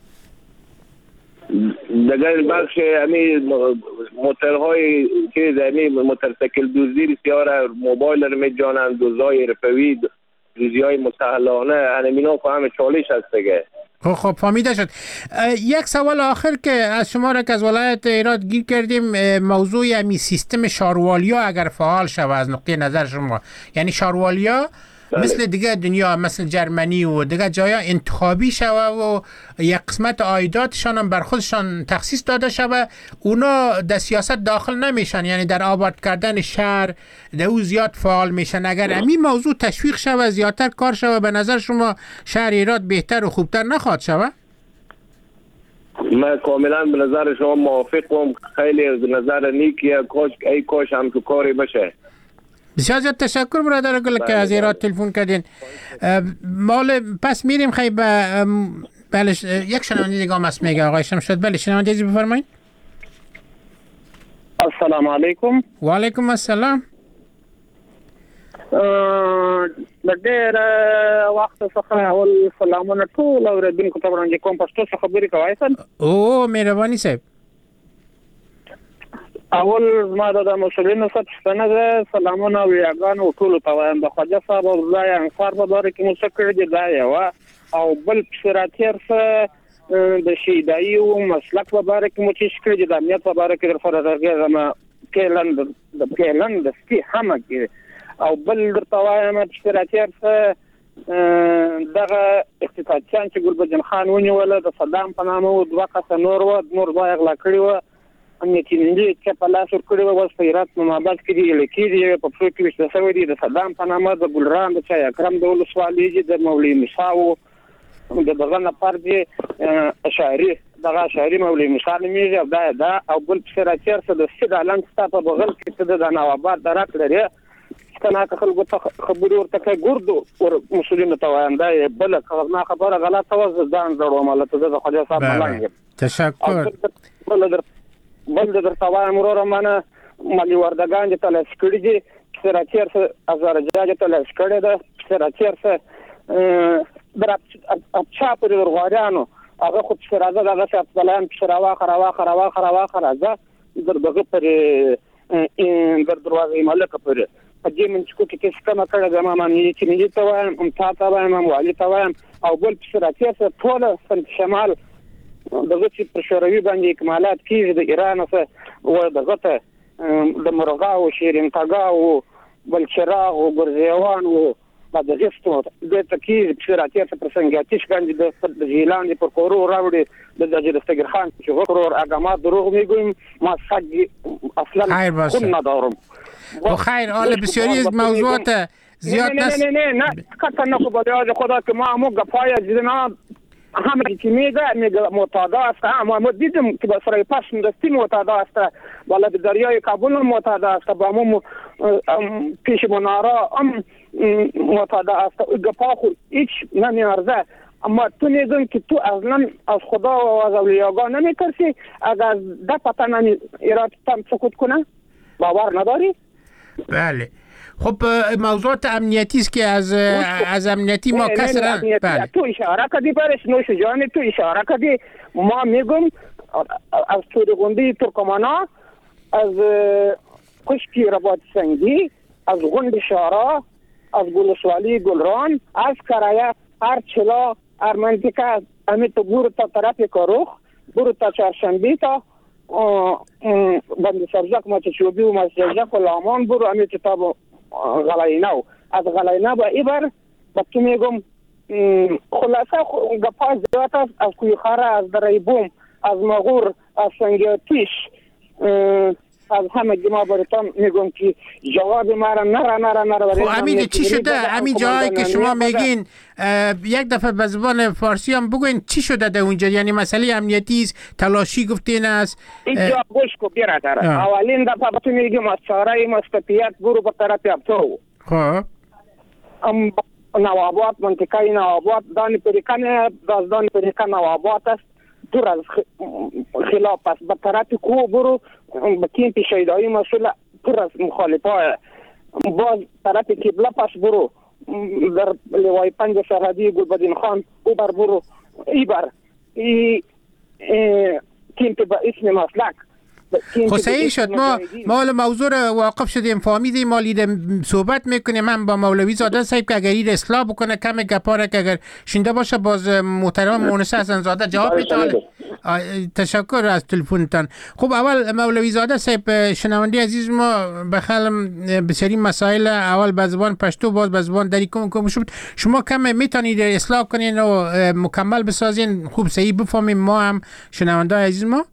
دیگر بخش همین موترهای که همین موتورسیکل دزدی بسیار موبایل رو میجانند، دزدای حرفه‌ای، دوزی‌های مستحلانه، همینا فهم چالش هست دیگه. خب فهمیده شد. یک سوال آخر که از شما را که از ولایت هرات گیر کردیم، موضوع همین سیستم شاروالیا اگر فعال شود از نقطه نظر شما، یعنی شاروالیا مثل دیگه دنیا، مثل جرمنی و دیگه جایا انتخابی شوه و یک قسمت عایداتشان هم بر خودشان تخصیص داده شوه، اونا در سیاست داخل نمیشن، یعنی در آباد کردن شهر در او زیاد فعال میشن. اگر همین موضوع تشویق شوه، زیادتر کار شوه، به نظر شما شهر هرات بهتر و خوبتر نخواهد شوه؟ من کاملا به نظر شما موافقم. خیلی نظر نیکیه، کاش هم تو کاری بشه. بسیار زیاد تشکر برادر گل که از هرات تلفن کردین. مال پس میریم خیلی بله یک شنونده دیگه هم هست میگه آقای شمشاد. بله شنونده دیگه بفرمایید. السلام علیکم. و علیکم السلام. ډېر وخت څخه اول سلامونه ټول اوریدونکو ته وړاندې کوم. پښتو څخه خبرې کوئ سن؟ او مهرباني صاحب. اول زما د مسؤلینو څخه پوښتنه ده، سلامونه او یاګانو ټولو ته وایم. د خواجه صاحب او ځای انصار په باره کې مو څه کړي دي دا یوه، او بل پسراتیر څه د شیدایي او مسلک په باره کې مو څه کړي دي، د امنیت په باره کې درسره راغږم کېلن د سپي همه کې. او بل درته وایم پسراتیر څه دغه اقتصادچیان چې ګلبدین خان ونیوله د صدام په نامه و، 2 کسه نور ځای اغلا کړي وه، امنیتي ننجې چې په لاس ورکړي وه. اوس په هرات مماباد کې دي لیکي دي په پښو کې ویشته شوی دي د صدام په نامه، د ګلران د چای اکرم د ولسوالۍ دي، د مولوي مساو د دغه نفر دي اشعري دغه شهري مولوي مشال میږي دا او بل څه راچر څه د سید علم ستاسو بغل کې څه د نوابات درک لري څنګه خلکو ته خبري ورته کوي ګردو ور مسلمان ته وایم دا بل خبره غلطه و ځان زړو مالته د خدای صاحب ملنګ تشکر بل در توایم رو منه مالی وردگان ته لاس کړی دي سره چیرته ازار جاجه ته لاس کړی ده سره چیرته در اچا پر ورغاریانو هغه خو سره دغه څه پلان سره واخره ده در دغه پر در دروازه ملک پر دې من چې کوټه کې څه کړه د ما مې چې نه ته وایم ام تا وایم والي ته وایم او بل سره چیرته ټول سن شمال دغه چې پر شوروي باندې اکمالات کیږي د ایران سره و دغه ته د مرغاو شیرین تاګاو بلچراغ او ګرځیوان او د غستو د تکیز پراتیا ته پرسنګاتیش باندې د جیلان پر کورو راوړي د جلستګر خان چې غوړور اګامات دروغ میګویم ما سګ اصلا کوم ندارم و خیر حال بسیاری از موضوعات زیاد نست نه کتا نه خدا خدا که ما همون گفای جدنا همه که میگه معتادا است ما دیدم که با سرای پس دستی معتادا است بالا به دریای کابل معتادا است با همون پیش منارا معتادا است گفا خود هیچ نمیارزه اما تو میگن که تو اصلا از خدا و از اولیاگان نمیترسی اگر ده پتا نمی ارادتم سکوت کنه باور نداری؟ بله خب موضوعات امنیتی است که از امنیتی ما کسرا بله تو اشاره کردی برش نوش جان تو اشاره کردی ما میگم از توریغوندی ترکمانا از کشکی رباط سنگی از غند شارا از گلسوالی گلران از کرایه هر چلا هر منطقه امیتو برو تا طرف کاروخ برو تا چهارشنبه تا بند سرزاک ما چوبی و ما سرزاک و لامان برو امی کتاب غلایناو از غلایناو با ایبر با تو میگم خلاصه گپا زیاد است از کویخاره از درایبوم از مغور از سنگیتیش از همه جمع براتون میگم که جواب ما را نره خب امید چی شده؟ امید جایی که شما میگین یک دفعه به زبان فارسی هم بگوین چی شده در اونجا؟ یعنی مسئله امنیتی است، تلاشی گفتین است؟ اینجا گوش کو برادر اولین دفعه بهتون میگم از چهره مستقیت برو به طرف ابتو خب نوابات منطقه نوابات دانی پریکن دازدانی پریکن نوابات است دور از خلاف است به طرف کو برو به کمپ شهیدایی مسئول پر از مخالفه باز طرف قبله پس برو در لوای 5 سرحدی گلبدین خان او بر برو ایبر کمپ به اسم مسلک صحیح شد ما موضوع رو واقف شدیم فهمیدیم ما لیدم صحبت میکنیم من با مولوی زاده صاحب که اگر این اصلاح بکنه کم گپاره که اگر شنده باشه باز محترم مونس حسن زاده جواب میده. تشکر از تلفنتان. خب اول مولوی زاده صاحب شنونده عزیز ما بخالم بسیاری مسائل اول به زبان پشتو باز به زبان دری کم شد شما کم میتونید اصلاح کنین و مکمل بسازین خوب صحیح بفهمیم ما هم شنونده عزیز ما.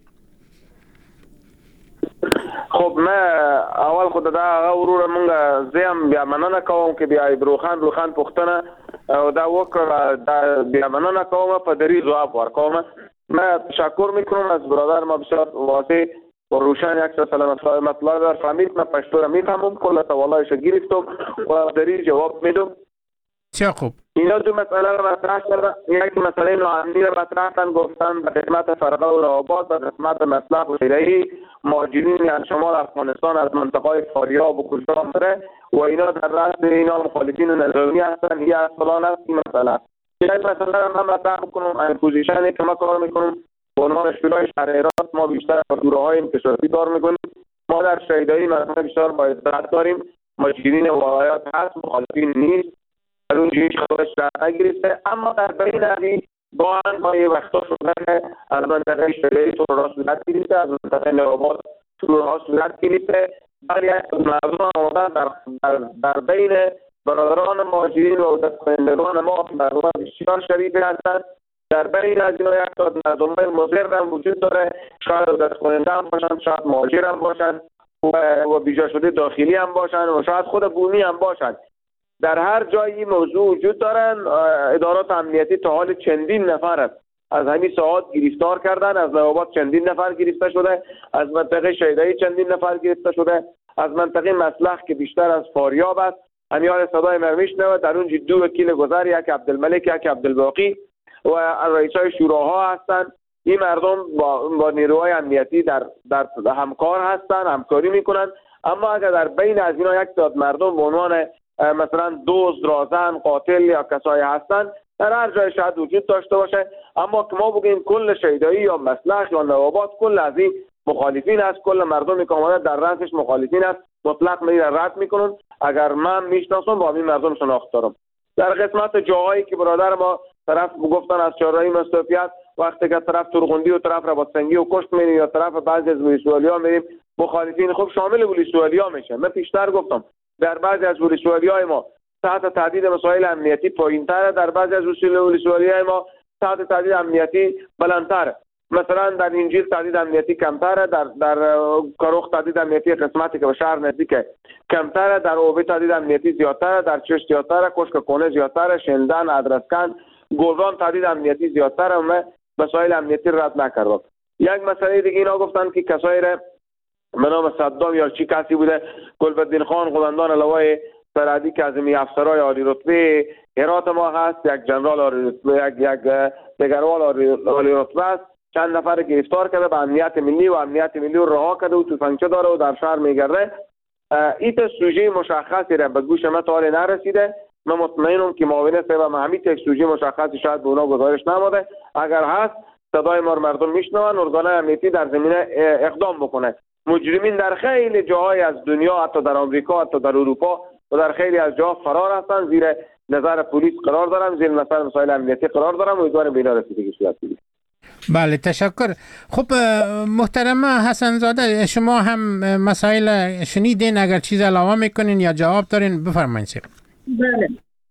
خب ما اول خود دا ورور مونږ زم بیا مننه کوم چې بیا بروخان پښتنه او دا وکړه دا بیا مننه کوم په دری جواب ورکوم. ما تشکر میکنم از برادر ما بسیار واضح و روشن یک سلامت مطلب در فهمید من پشتو را میفهمم کل سوالایش گرفتم و دری جواب میدم. چه خوب اینا دو مسئله را مطرح کردن. یک مسئله نوعملی را مطرح کردن گفتن به خدمت فرقه و روابط به خدمت مصلح و شیرهی مهاجرین از شمال افغانستان از منطقه فاریاب و کجا آمده و اینا در رأس اینا مخالفین نظامی هستن. این اصلان است این مسئله. یک مسئله را من مطرح کنم این پوزیشنی که ما کار میکنم با عنوان شورای شهر هرات ما بیشتر با گروه‌های انکشافی کار میکنیم. ما در شهیدایی مثلا بیشتر با اطلاعات داریم. مهاجرین ولایات هست مخالفین نیست. از اون جیش خودش را نگرفته اما در بین این با یه وقتا شده که از منطقه شهری سرورها صورت گرفته از منطقه نواباد سرورها صورت گرفته در یک مردم آمدن در بین برادران مهاجرین و دستکنندگان ما مردم بسیار شریفی هستند. در بین از اینا یک تا مردم‌های مضر هم وجود داره شاید دستکننده هم باشند شاید مهاجر هم باشند و بیجا شده داخلی هم باشند و شاید خود بومی هم باشند. در هر جایی موضوع وجود دارن. ادارات امنیتی تا حال چندین نفر از همین ساعات گرفتار کردن. از نواباد چندین نفر گرفته شده، از منطقه شیدایی چندین نفر گرفته شده، از منطقه مسلخ که بیشتر از فاریاب است همیان صدای من میشنوه. در اونجا 2 وکیل گذر، یک عبدالملک یک عبدالباقی و رئیسای شوراها هستند. این مردم با نیروهای امنیتی در همکار هستند، همکاری میکنن. اما اگر در بین از اینا یک تعداد مردم به عنوان مثلا دزد، رازن، قاتل یا کسایی هستند در هر جای شاید وجود داشته باشه، اما که ما بگیم کل شیدایی یا مسلخ یا نواباد کل از این مخالفین است، کل مردمی که آمده در رأسش مخالفین است، مطلق میره رد میکنن. اگر من میشناسم با این مردم شناخت دارم. در قسمت جاهایی که برادر ما طرف گفتن از چهارراهی مستوفیت، وقتی که طرف ترغندی و طرف رباطسنگی و کشت میریم یا طرف بعضی از ولسوالی‌ها میریم، مخالفین خوب شامل ولسوالی‌ها میشه. من پیشتر گفتم در بعضی از ولسوالی‌های ما تحت تهدید مسائل امنیتی پایین‌تره، در بعضی از ولسوالی‌های ما تحت تهدید امنیتی بلندتره. مثلا در انجیل تهدید امنیتی کمتره، در کاروخ تهدید امنیتی قسمتی که به شهر نزدیکه کمتره، در اوبی تهدید امنیتی زیادتره، در چشت زیادتره، کشک کنه زیادتره، شندن، ادرسکن، گلران تهدید امنیتی زیادتره. و مسائل امنیتی رد نکردم. یک مسئله دیگه اینا گفتن که کسایی را به نام صدام یا چی کسی بوده، گلبدین خان قومندان لوای سرحدی کاظمی افسرای عالی رتبه هرات ما هست، یک جنرال عالی رتبه، یک دگروال عالی رتبه است، چند نفر گرفتار کرده به امنیت ملی و امنیت ملی رو رها کرده و تفنگچه داره و در شهر میگرده. این سوژه مشخصی را به گوش ما تا نرسیده. من مطمئنم که معاون صاحب همین یک سوژه مشخصی شاید به اونا گزارش نماده. اگر هست صدای ما مردم میشنون، ارگان امنیتی در زمینه اقدام بکنه. مجرمین در خیلی جاهای از دنیا، حتی در آمریکا، حتی در اروپا و در خیلی از جاها فرار هستند، زیر نظر پلیس قرار دارن، زیر نظر مسائل امنیتی قرار دارن. امیدوارم به اینا رسیدگی صورت بگیره. بله، تشکر. خب محترم حسن زاده، شما هم مسائل شنیدین، اگر چیز علاوه میکنین یا جواب دارین بفرمایید. بله،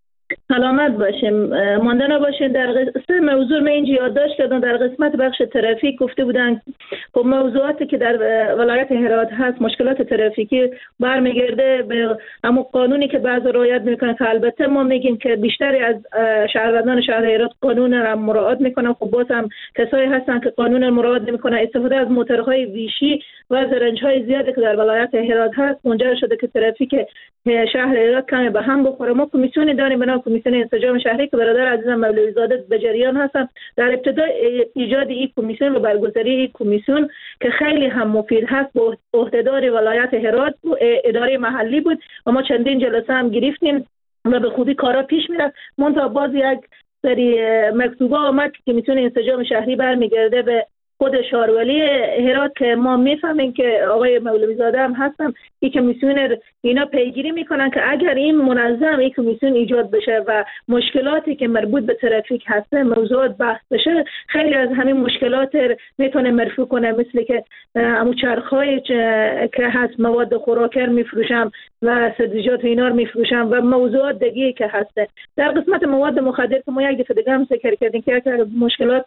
سلامت باشیم، مانده نباشین. در قسمت موضوع من اینجا یادداشت کردم، در قسمت بخش ترافیک گفته بودن خب موضوعاتی که در ولایت هرات هست، مشکلات ترافیکی برمیگرده به همون قانونی که بعضی رعایت میکنن، که البته ما میگیم که بیشتری از شهروندان شهر هرات قانون را مراعات میکنن. خب باز هم کسایی هستن که قانون را مراعات نمیکنن، استفاده از موتورهای ویشی و زرنج‌های زیادی که در ولایت هرات هست منجر شده که ترافیک شهر هرات کمی به هم بخوره. ما کمیسیونی داریم به نام کمیسیون انسجام شهری که برادر عزیزم مولوی زاده به جریان هستن در ابتدای ایجاد این کمیسیون و برگزاری این کمیسیون که خیلی هم مفید هست. با عهدهدار ولایت هرات اداره محلی بود و ما چندین جلسه هم گرفتیم و به خوبی کارا پیش میره. منتها باز یک سری مکتوبا آمد که کمیسیون انسجام شهری برمیگرده به خود شارولی هرات که ما میفهمیم که آقای مولوی زاده هم هستن، این کمیسیون اینا پیگیری میکنن که اگر این منظم این کمیسیون ایجاد بشه و مشکلاتی که مربوط به ترافیک هست موضوعات بحث بشه، خیلی از همین مشکلات میتونه مرفوع کنه، مثل که امو چرخهای که هست مواد خوراکر میفروشن و سبزیجات و اینا رو میفروشن و موضوعات دیگه که هست. در قسمت مواد مخدر که ما یک دفعه دیگه هم ذکر کردیم که یک مشکلات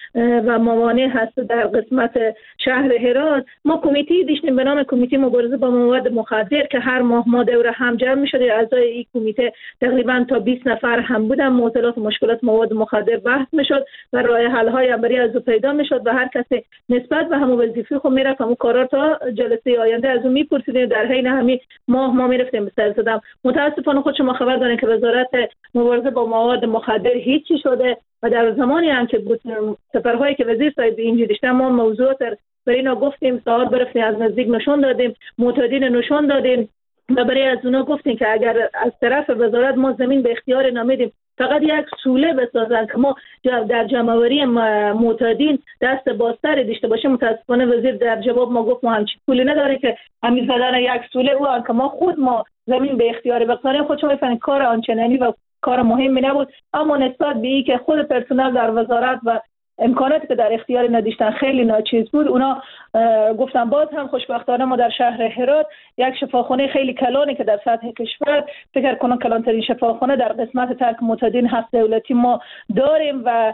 و موانع هست در قسمت شهر هرات. ما کمیته داشتیم به نام کمیته مبارزه با مواد مخدر که هر ماه ما دوره هم جمع می‌شد. اعضای این کمیته تقریبا تا 20 نفر هم بودن. معضلات و مشکلات مواد مخدر بحث می‌شد و راه حل‌های عملی از او پیدا می‌شد و هر کسی نسبت به همون وظیفه خود میرفت همون کارا تا جلسه آینده از اون می‌پرسیدیم. در حین همین ما می‌رفتیم به سر زدم. متأسفانه خود شما خبر دارین که وزارت مبارزه با مواد مخدر هیچی شده و در زمانی هم که بود سفرهایی که وزیر صاحب اینجا داشتن ما موضوعات برای اینا گفتیم، صاحب برفتیم از نزدیک نشون دادیم، معتادین نشون دادیم و برای از اونا گفتیم که اگر از طرف وزارت ما زمین به اختیار نمیدیم فقط یک سوله بسازن که ما در جمع‌آوری معتادین دست بازتری داشته باشیم. متاسفانه وزیر در جواب ما گفت ما همچین پولی نداره که همین زدن یک سوله او که ما زمین به اختیار بگذاریم. خود شما می‌فهمید کار آنچنانی و کار مهمی نبود، اما نسبت به این که خود پرسنل در وزارت و امکاناتی که در اختیار نداشتن خیلی ناچیز بود، اونا گفتن. باز هم خوشبختانه ما در شهر هرات یک شفاخانه خیلی کلانی که در سطح کشور فکر کنم کلانترین شفاخانه در قسمت ترک معتادین هست دولتی ما داریم و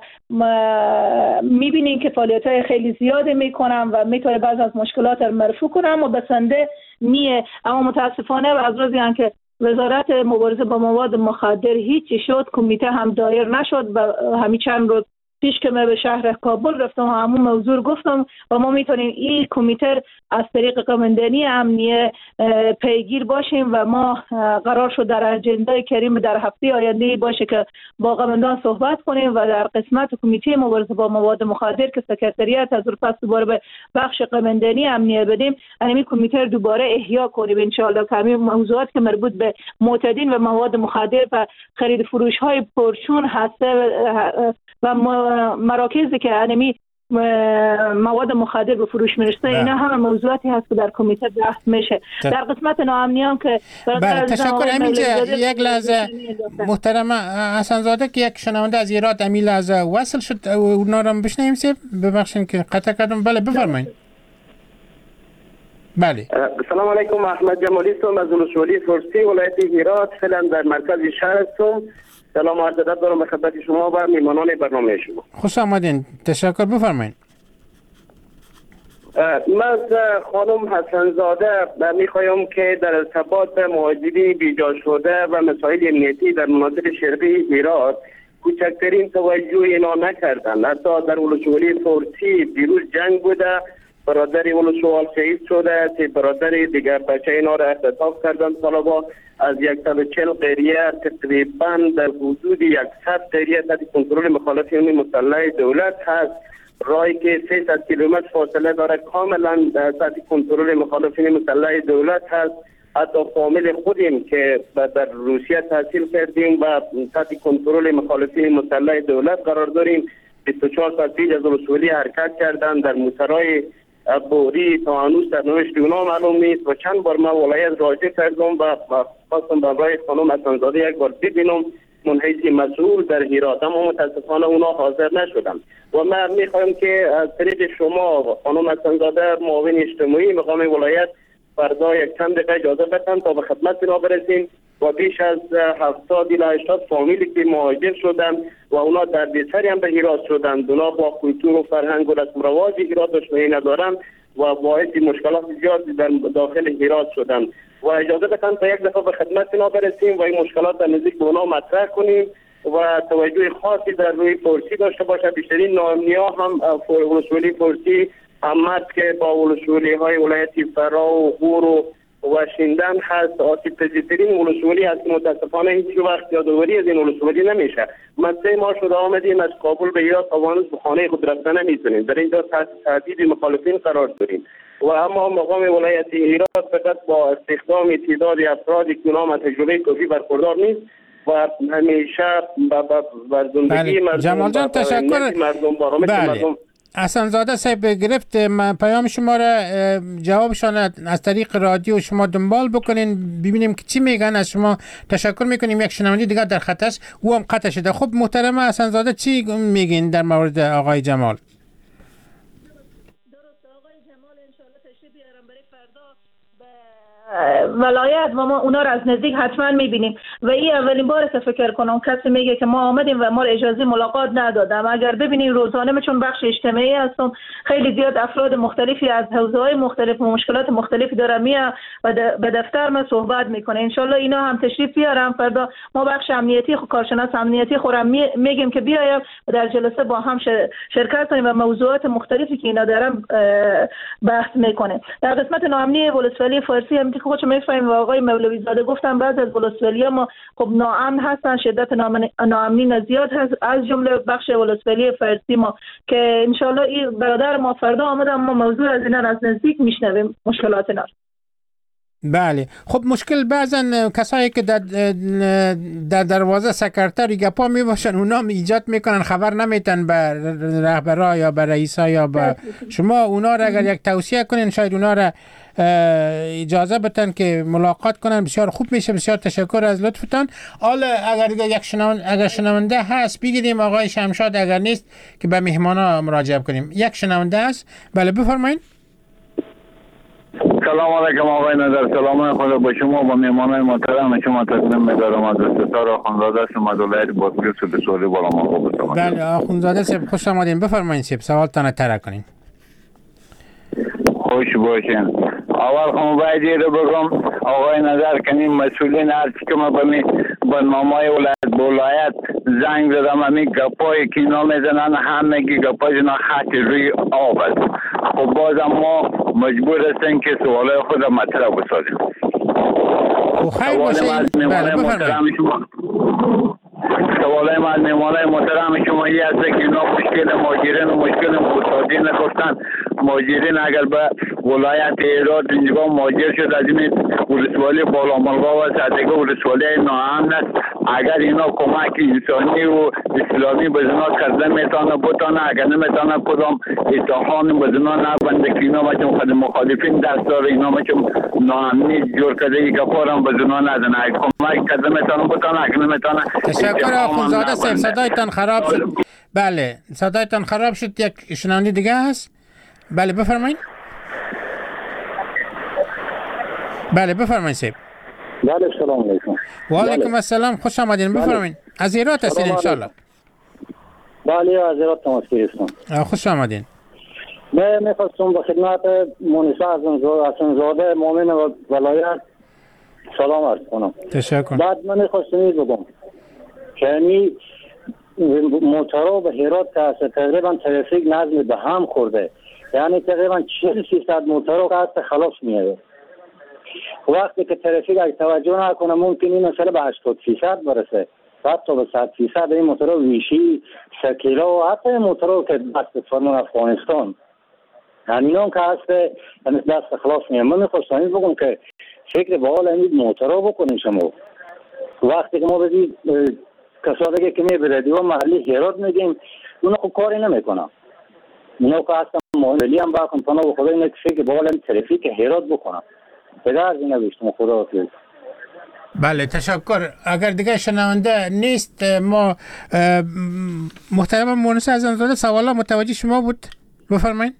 میبینیم که فعالیت‌های خیلی زیاده میکنن و میتونه بعض از مشکلات رو مرفوع کنن اما بسنده نیه. اما متاسفانه از روزی که وزارت مبارزه با مواد مخدر هیچی شد، کمیته هم دایر نشد و همین چند روز پیش که من به شهر کابل رفتم و همون موضوع گفتم و ما میتونیم این کمیته از طریق قماندانی امنیه پیگیر باشیم و ما قرار شد در اجنده کریم در هفته آینده باشه که با قماندان صحبت کنیم و در قسمت کمیته مبارزه با مواد مخدر که سکرتریات از پس دوباره به بخش قماندانی امنیه بدیم، همین کمیته دوباره احیا کنیم ان شاء الله که همین موضوعات که مربوط به معتادین و مواد مخدر و خرید فروش های پرچون هسته و مراکزی که انمی مواد مخدر به فروش میرسه، اینا همه موضوعاتی هست که در کمیته بحث میشه. در قسمت ناامنیان که تشکر. همینجا یک لحظه محترم حسن زاده که یک شنونده از ایران امی لحظه وصل شد اونا رو بشنیم سیب، ببخشید که قطع کردم. بله بفرمایید. بله سلام علیکم، احمد جمالی هستم از ولسوالی فارسی ولایت هرات، فعلا در مرکز شهر هستم. سلام و عرض ادب دارم به خدمت شما و میهمانان برنامه شما. خوش آمدین. تشکر. بفرمایید. من از خانم حسن زاده میخوایم که در ارتباط به مهاجرین بیجا شده و مسائل امنیتی در مناطق شرقی هرات کوچکترین توجه اینا نکردن. حتی در ولسوالی فارسی دیروز جنگ بوده، برادر ولسوال شهید شده، تی برادر دیگر بچه اینا را اغتصاب کردن طالبا. از 140 قریه تقریبا در حدود 100 قریه تحت کنترل مخالفین مسلح دولت هست. راهی که 300 کیلومتر فاصله داره کاملا تحت کنترل مخالفین مسلح دولت هست. حتی فامیل خودیم که در روسیه تحصیل کردیم و تحت کنترل مخالفین مسلح دولت قرار داریم. 24 ساعت پیش از ولسوالی حرکت کردن در موترهای بوری تا هنوز در نوشت اونا معلوم نیست و چند بار من ولایت راجع کردم و خواستم برای خانم حسن زاده یک بار ببینم منحیث مسئول در هرات، اما متاسفانه اونا حاضر نشدن و من میخوایم که از طریق شما خانم حسن زاده معاون اجتماعی مقام ولایت فردا یک چند دقیقه اجازه بدن تا به خدمت اینا برسیم و بیش از 70 الی 80 فامیلی که مهاجر شدن و اونا دردسری هم به هرات شدن، اونا با کلتور و فرهنگ و رسم و رواج هرات آشنایی ندارن و باعث مشکلات زیادی در داخل هرات شدن و اجازه بدن تا یک دفعه به خدمت اینا برسیم و این مشکلات در نزدیک به اونا مطرح کنیم و توجه خاصی در روی فارسی داشته باشه. بیشترین ناامنیا هم ولسوالی فارسی همت که با ولسوالی های ولایت فرا و غور و شیندن هست. آسیب پذیرترین ولسوالی هست که متاسفانه هیچ وقت یادآوری از این ولسوالی نمیشه. ما 3 ماه شده آمدیم از کابل به هرات تا هنوز به خانه خود رفتن نمیتونیم. در اینجا تحت تهدید مخالفین قرار داریم و اما مقام ولایت هرات فقط با استخدام تعداد افرادی که اونها تجربه کافی برخوردار نیست و همیشه بر زندگی مردم جمال جان تشکر. مردم حسن زاده صاحب گرفت پیام شما را، جوابشان از طریق رادیو شما دنبال بکنین ببینیم که چی میگن از شما. تشکر میکنیم. یک شنونده دیگر در خط است، او هم قطع شده. خب محترم حسن زاده چی میگین در مورد آقای جمال؟ ولایت و ما اونا رو از نزدیک حتما میبینیم و این اولین بار است فکر کنم کسی میگه که ما آمدیم و ما اجازه ملاقات ندادم. اگر ببینید روزانه چون بخش اجتماعی هستم خیلی زیاد افراد مختلفی از حوزه‌های مختلف و مشکلات مختلفی دارن میاد و به دفتر ما صحبت میکنه. ان شاء الله اینا هم تشریف بیارم فردا. ما بخش امنیتی کارشناس امنیتی خودم میگیم که بیایم و در جلسه با هم شرکت کنیم و موضوعات مختلفی که اینا دارن بحث میکنه. در قسمت ناامنی ولسوالی فارسی هم خودش میفهمیم و آقای مولوی زاده گفتن بعض از ولسوالی‌ها ما خب ناامن هستن، شدت ناامنی زیاد هست از جمله بخش ولسوالی فارسی ما که ان شاء الله این برادر ما فردا آمدن ما موضوع از اینا از نزدیک میشنویم مشکلات اینا. بله خب مشکل بعضن کسایی که در دروازه سکرتری گپا می باشن اونا ایجاد میکنن خبر نمیتن به رهبرا یا به رئیسا یا به شما. اونا را اگر یک توصیه کنین شاید اونا را اجازه بدن که ملاقات کنن بسیار خوب میشه. بسیار تشکر از لطفتان. حالا اگر شنونده هست بگیریم آقای شمشاد، اگر نیست که به مهمانا مراجعه کنیم. یک شنونده هست. بله بفرمایید. سلام علیکم آقای نظر، سلام خدا با شما و مهمانان محترم شما تقدیم می‌دارم. از ستاره آخوندزاده هستم از ولایت بادغیس ولسوالی بالامرغ. بله آخوندزاده صاحب خوش آمدین. بفرمایید صاحب سوالتان طرح کنین. خوش باشین. اول خب باید رو بگم آقای نظر کنیم مسئولین هرچی که ما به برنامه ولایت زنگ زدم، همین گپایی که اینا میزنن همگی گپاشون خط روی آب است. خب بازم ما مجبور هستیم که سوالای خود مطرح بسازیم. خیر باشه. بله بفرمایید. سوالای من میمانه محترم شما این است که اینا مشکل مهاجرین و مشکل معتادین نگفتن. مهاجرین اگر به ولایت هرات اینجا مهاجر شد از این ولسوالی بالاملغا و صدقه ولسوالی ناامن است، اگر اینا کمک انسانی و اسلامی به زنا کرده میتونه بتانه، اگر نمیتونه کدام اتهام به زنا نبنده که اینا مچم خود مخالفین دست داره، اینا مچم ناامنی جور کرده ای کفارم به زنا ندنه، اگر کمک کرده میتونه بتانه، اگر نمیتونه. تشکر آخونزاده صاحب، صدایتان خراب شد. بله صدایتان خراب شد. یک شنونده دیگه هست؟ بله بفرمایید. بله بفرمایید صاحب. بله سلام علیکم. و علیکم السلام، خوش آمدین. بفرمایید. از هرات هستین ان شاء الله؟ بله از هرات تماس گرفتم. خوش آمدین. من می‌خواستم به خدمت مونس حسن‌زاده مؤمن ولایت سلام عرض کنم. تشکر. بعد من می‌خواستم بگم که یعنی موتورا به هرات که تقریبا ترافیک نظم به هم خورده، یعنی تقریبا 40-30 موتورا که خلاص میاد. وقتی که ترافیک اگه توجه نکنه ممکن این مسئله به 80% برسه، حتی به 100% این موتورا ویشی، سکیلا و حتی موتورا که دست فرمان افغانستان همینا که هست دست خلاص میاد. من میخواستم این بگم که فکر به حال این موتورا بکنیم شما. وقتی که ما بدید کسایی که میبره دیوان محلی هرات میگیم اونا خب کاری نمیکنن، اونا که هستن ملی هم با کمپانا و خدا اینه که به حال ترافیک هرات بکنن. بده از این نوشتم خدا حافظ. بله تشکر. اگر دیگه شنونده نیست ما محترم مونس حسن‌زاده سوالا متوجه شما بود، بفرمایید.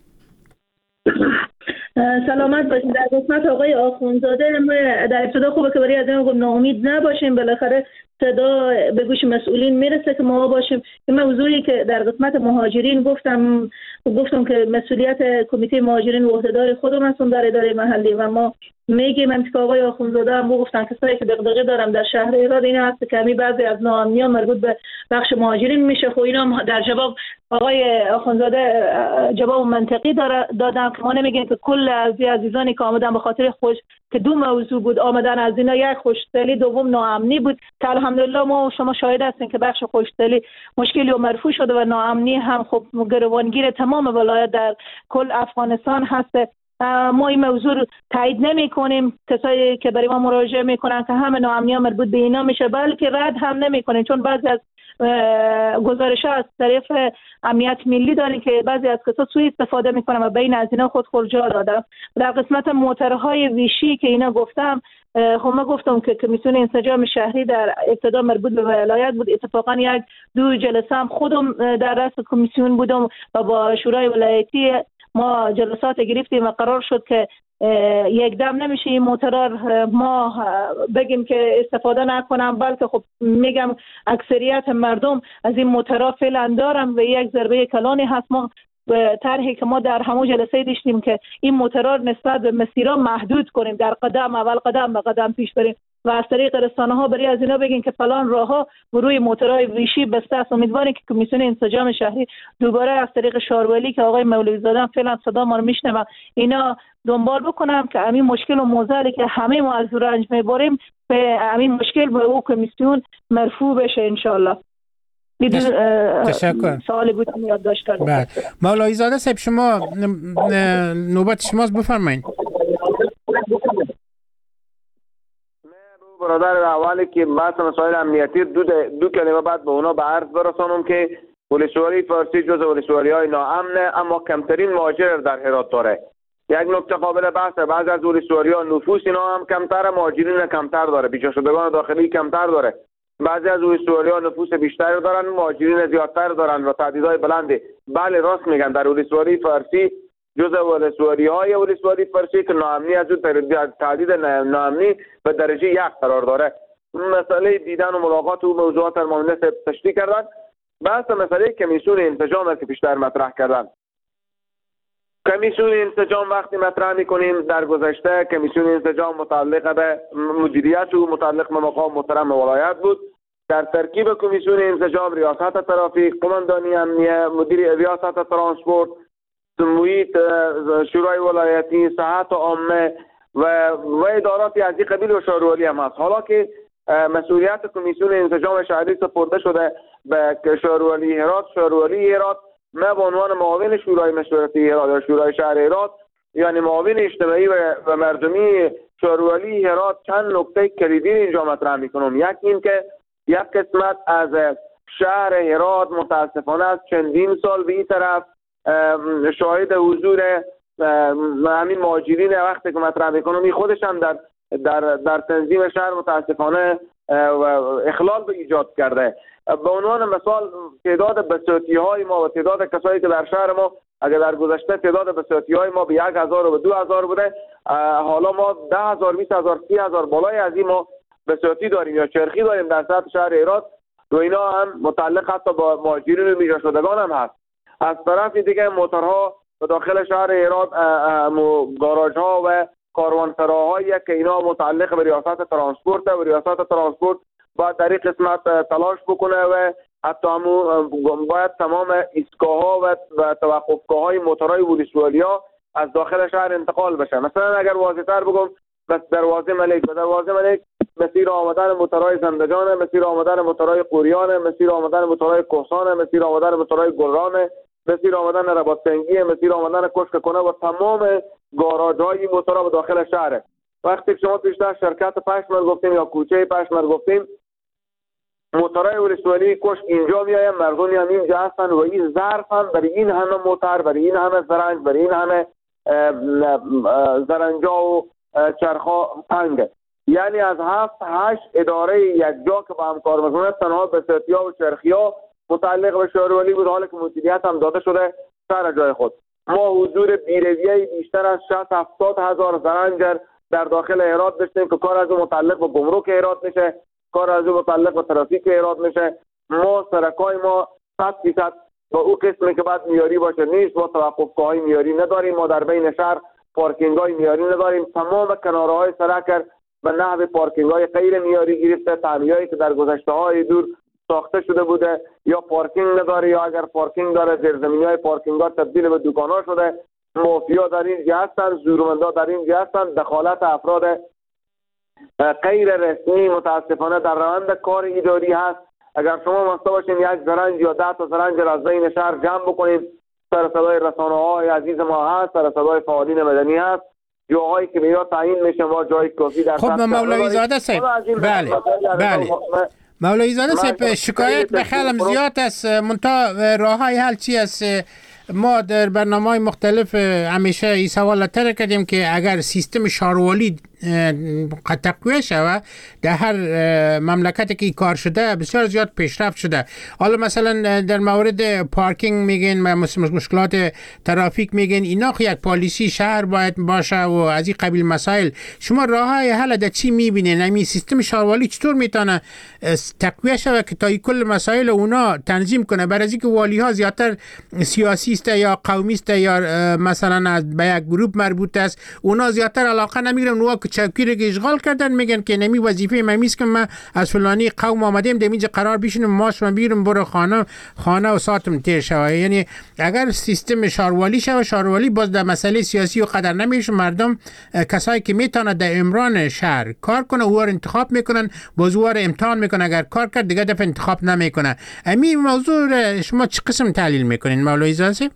سلامت باشین. در قسمت آقای آخونزاده در ابتدا خوبه که برای از این گفتم ناامید نباشیم، بالاخره صدا به گوش مسئولین میرسه که ما باشیم. این موضوعی که در قسمت مهاجرین گفتم که مسئولیت کمیته مهاجرین و عهدهدار خودم هستم در اداره محلی و ما میگیم هم که آقای آخونزاده هم گفتن کسایی که دغدغه دارم در شهر هرات این هست که همین بعضی از ناامنی‌ها مربوط به بخش مهاجرین میشه. خب اینا در جواب آقای آخونزاده جواب منطقی دادم که ما نمیگیم که کل از عزیزانی که آمدن به خاطر خوش که دو موضوع بود آمدن از اینا، یک خوشدلی، دوم ناامنی بود که الحمدلله ما و شما شاهد هستین که بخش خوشدلی مشکلی و مرفوع شده و ناامنی هم خب گروگانگیر تمام ولایت در کل افغانستان هست. ما این موضوع رو تایید نمی کنیم. کسایی که برای ما مراجعه میکنن که همه ناامنی‌ها مربوط به اینا میشه، بلکه رد هم نمی کنیم، چون بعضی از گزارش‌ها از طریق امنیت ملی داریم که بعضی از کسا سوء استفاده میکنن و بین از اینا خود خرجا دادن. در قسمت موتورهای ویشی که اینا گفتم، خب من گفتم که کمیسیون انسجام شهری در ابتدا مربوط به ولایت بود. اتفاقا 1-2 جلسه هم خودم در رأس کمیسیون بودم و با شورای ولایتی ما جلسات گرفتیم و قرار شد که یک دم نمیشه این موتورا ما بگیم که استفاده نکنم، بلکه خب میگم اکثریت مردم از این موتورا فعلا دارم و یک ضربه کلانی هست. ما طرحی که ما در همون جلسه داشتیم که این موتورا نسبت به مسیرها محدود کنیم، در قدم اول قدم به قدم پیش بریم و از طریق رسانه‌ها برای از اینا بگین که فلان راه‌ها روی موتورهای ویشی بسته است. امیدواریم که کمیسیون انسجام شهری دوباره از طریق شارولی که آقای مولوی زاده فعلا صدا ما رو میشنوه اینا دنبال بکنم که همین مشکل و موضوعی که همه ما از رنج میبریم به همین مشکل به او کمیسیون مرفوع بشه ان شاء الله. تشکر. سوالی بود که یادداشت کردم. بله مولوی زاده صاحب شما نوبت شماست، بفرمایید. برادر اولی که بحث مسائل امنیتی دو کلمه بعد به اونا به عرض برسانم که ولسوالی فارسی جز ولسوالی‌های ناامنه اما کمترین مهاجر در هرات داره. یک نکته قابل بحثه، بعضی از ولسوالی‌ها نفوس اینا هم کمتره، مهاجرین کمتر داره، پیشا شدگان داخلی کمتر داره. بعضی از ولسوالی‌ها نفوس بیشتری دارن، مهاجرین زیادتر دارن و تعدادهای بلندی. بله راست میگن، در ولسوالی فارسی جز ولسوالی فارسی که ناامنی از اون تعدید ناامنی به درجه 1 قرار داره. مسئله دیدن و ملاقات و موضوعات المؤمنین تشریح کردن. بحث مسئله کمیسیون انسجام که پیشتر مطرح کردن. کمیسیون انسجام وقتی مطرح میکنیم در گذشته کمیسیون انسجام متعلق به مدیریت و متعلق به مقام محترم ولایت بود. در ترکیب کمیسیون انسجام ریاست ترافیک، قماندانی امنیه، مدیر ریاست ترانسپورت، محیط، شورای ولایتی، صحت عامه و اداراتی از این قبیل و شهرولی هم هست. حالا که مسئولیت کمیسیون انسجام شهری سپرده شده به شهرولی هرات، شهرولی هرات ما به عنوان معاون شورای مشورتی هرات یا شورای شهر هرات، یعنی معاون اجتماعی و مردمی شهرولی هرات، چند نکته کلیدی اینجا مطرح میکنم. یک این که یک قسمت از شهر هرات متاسفانه از چندین سال به این طرف شاهد حضور همین مهاجرین وقتی که مطرح میکنم خودش هم در تنظیم شهر متاسفانه اخلال به ایجاد کرده. به عنوان مثال تعداد بساطی های ما و تعداد کسایی که در شهر ما اگر در گذشته تعداد بساطی های ما به 1000 و 2000 بوده، حالا ما 10,000 20,000 30,000 بالای از این ما بساطی داریم یا چرخی داریم در سطح شهر هرات و اینا هم متعلق حتی با مهاجرین و میجا شدگان هم هست. از طرف دیگه موتورها به داخل شهر هرات، گاراژ ها و کاروانسراهایی که اینا متعلق به ریاست ترانسپورت و ریاست ترانسپورت باید در این قسمت تلاش بکنه و حتی باید تمام ایستگاه ها و توقفگاه های موتورهای ولسوالیا از داخل شهر انتقال بشه. مثلا اگر واضح تر بگم، بس دروازه ملک مسیر آمدن موتورهای زندجان، مسیر آمدن موتورهای قوریان، مسیر آمدن موتورهای کوهسان، مسیر آمدن موتورهای گلران، مسیر آمدن رباطسنگی، مسیر آمدن کشک کنه و تمام گاراژهای موتورها به داخل شهر. وقتی شما پیشتر شرکت پشمر گفتیم یا کوچه پشمر گفتیم، موتورهای ولسوالی کشک اینجا میایم، مردمی هم اینجا هستن و این ظرف هم برای این همه موتور، برای این همه زرنج، برای این همه زرنجا و چرخا تنگه. یعنی از 7-8 اداره یک جا که با هم کار میکنه، تنها بساطی‌ها و چرخی‌ها متعلق به شهرولی بود، حالا که مدیریت هم داده شده سر جای خود. ما حضور بیرویه بیشتر از 60-70 هزار زرنجر در داخل هرات داشتیم که کار از اون متعلق به گمرک هرات میشه، کار از اون متعلق به ترافیک هرات میشه. ما سرکای ما 100% با اون قسمی که باید میاری باشه نیست. ما توقفگاه‌های میاری نداریم، ما در بین شهر پارکینگ‌های میاری نداریم. تمام کناره‌های سرک به نحو پارکینگ‌های غیر معیاری گرفته، تعمیرایی که در گذشته‌های دور ساخته شده بوده یا پارکینگ نداره، یا اگر پارکینگ داره زیرزمینی‌های پارکینگ‌ها تبدیل به دکان‌ها شده. مافیا در این جهت هستند، زورمندا در این جهت هستند. دخالت افراد غیر رسمی متاسفانه در روند کار اداری هست. اگر شما مسئول باشین یک زرنج یا 10 تا زرنج از بین شهر جمع بکنید، سر صدای رسانه‌های عزیز ما هست، سر صدای فعالین مدنی هست، جاهایی که میاد تعیین میشه ما جای کافی در خب مولوی زاده صاحب، بله مولوی زاده صاحب، شکایت به خیلی زیاد است، منتها راه های حل چی است؟ ما در برنامه‌های مختلف همیشه این سوال تر کردیم که اگر سیستم شهروالی تقویه شود، در هر مملکتی که کار شده بسیار زیاد پیشرفت شده. حالا مثلا در مورد پارکینگ میگن و مشکلات ترافیک میگن، اینا یک پالیسی شهر باید باشه و از این قبیل مسائل. شما راه های حل در چی میبینین؟ همین سیستم شهروالی چطور میتونه تقویه شود که تا کل مسائل اونا تنظیم کنه؟ برای اینکه والی ها زیادتر سیاسی است یا قومی است یا مثلا به یک گروه مربوط است، اونا زیادتر علاقه نمیگیرن. اونا که چوکی که اشغال کردن میگن که نمی وظیفه ممیست که من از فلانی قوم آمدیم در اینجا قرار بشینم، ماش من بیرم برو خانه و ساعتم تیر شود. یعنی اگر سیستم شهروالی شود، شهروالی باز در مسئله سیاسی و قدر نمیشه. مردم کسایی که میتونه در امران شهر کار کنه او رو انتخاب میکنن، باز او رو امتحان میکنه، اگر کار کرد دیگه دفعه انتخاب نمیکنه. همین موضوع شما چه قسم تحلیل میکنین مولوی زاده؟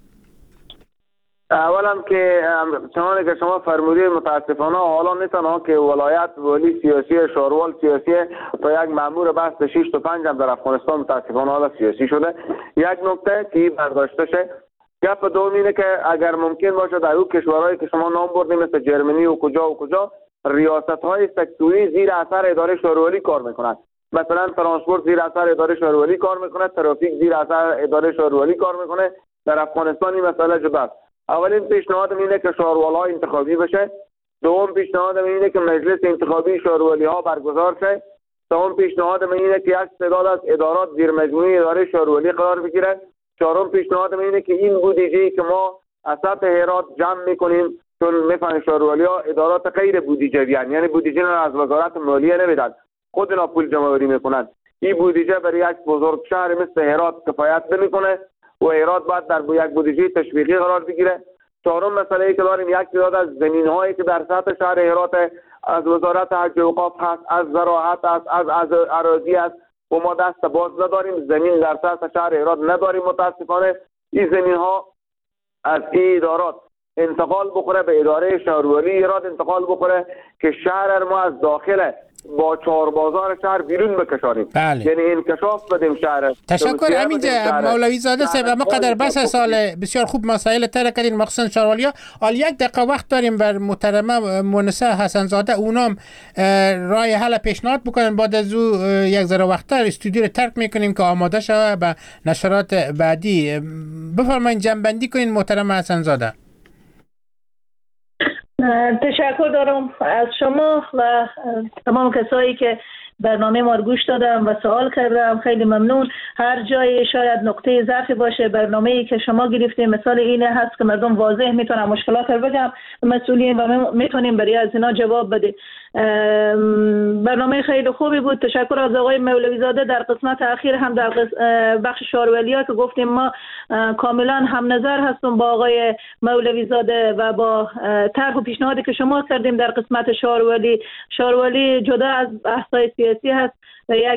اولا که چنانه که شما فرمودید، متاسفانه حالا نه تنها که ولایت ولی سیاسی، شهروال سیاسی، تا یک مأمور بحث 6 تا 5 هم در افغانستان متاسفانه حالا سیاسی شده. یک نکته که برداشته شه، گپ دوم اینه که اگر ممکن باشه در اون کشورهایی که شما نام بردید مثل جرمنی و کجا ریاست‌های سکتوری زیر اثر اداره شهروالی کار میکنند. مثلا ترانسپورت زیر اثر اداره شهروالی کار میکنه، ترافیک زیر اثر اداره شهروالی کار میکنه. در افغانستان این مسئله جداست. اولین پیشنهادم اینه که شهروال‌ها انتخابی بشه. دوم پیشنهادم اینه که مجلس انتخابی شهروالی‌ها برگزار شه. سوم پیشنهادم اینه که یک تعداد از ادارات زیر مجموعه اداره شهروالی قرار بگیرن. چهارم پیشنهادم اینه که این بودجه‌ای که ما از سطح هرات جمع میکنیم، چون میفهمن شهرولی‌ها ادارات غیر بودجه‌ای هستند، یعنی بودجه از وزارت مالیه نمیدن، خود اینا پول جمع‌آوری میکنن. این بودجه برای یک بزرگ شهر مثل هرات کفایت نمیکنه و هرات باید در یک بودجه تشویقی قرار بگیره. چهارم مسئله ای که داریم، یک تعداد از زمین‌هایی که در سطح شهر هرات از وزارت حج و اوقاف هست، از زراعت است، از اراضی است و ما دست باز نداریم. زمین در سطح شهر هرات نداریم متاسفانه. این زمین‌ها از این ادارات انتقال بخوره به اداره شهرولی هرات، انتقال بخوره که شهر ما از داخل با چهار بازار شهر بیرون بکشانیم. بله. یعنی انکشاف بدیم شهر. تشکر امید مولوی زاده صاحب. ما قدر بس سال بسیار خوب مسائل تر کردین، مخصوصا شهرولی‌ها. حال یک دقیقه وقت داریم بر محترمه مونسه حسن زاده، اونام راه حل پیشنهاد بکنن. بعد از او یک ذره وقت‌تر استودیو رو ترک میکنیم که آماده شود به نشرات بعدی. بفرمایید جنبندی کنین محترمه حسن زاده. تشکر دارم از شما و تمام کسایی که برنامه ما رو گوش دادم و سوال کردم. خیلی ممنون. هر جای شاید نقطه ضعفی باشه برنامه‌ای که شما گرفتیم مثال اینه هست که مردم واضح میتونن مشکلات رو بگم مسئولین و میتونیم برای از اینا جواب بدیم. برنامه خیلی خوبی بود. تشکر از آقای مولوی زاده. در قسمت اخیر هم در بخش شهرولی‌ها که گفتیم ما کاملا هم نظر هستم با آقای مولوی زاده و با طرح و پیشنهادی که شما کردیم در قسمت شهرولی جدا از بحث‌های سیاسی هست و یک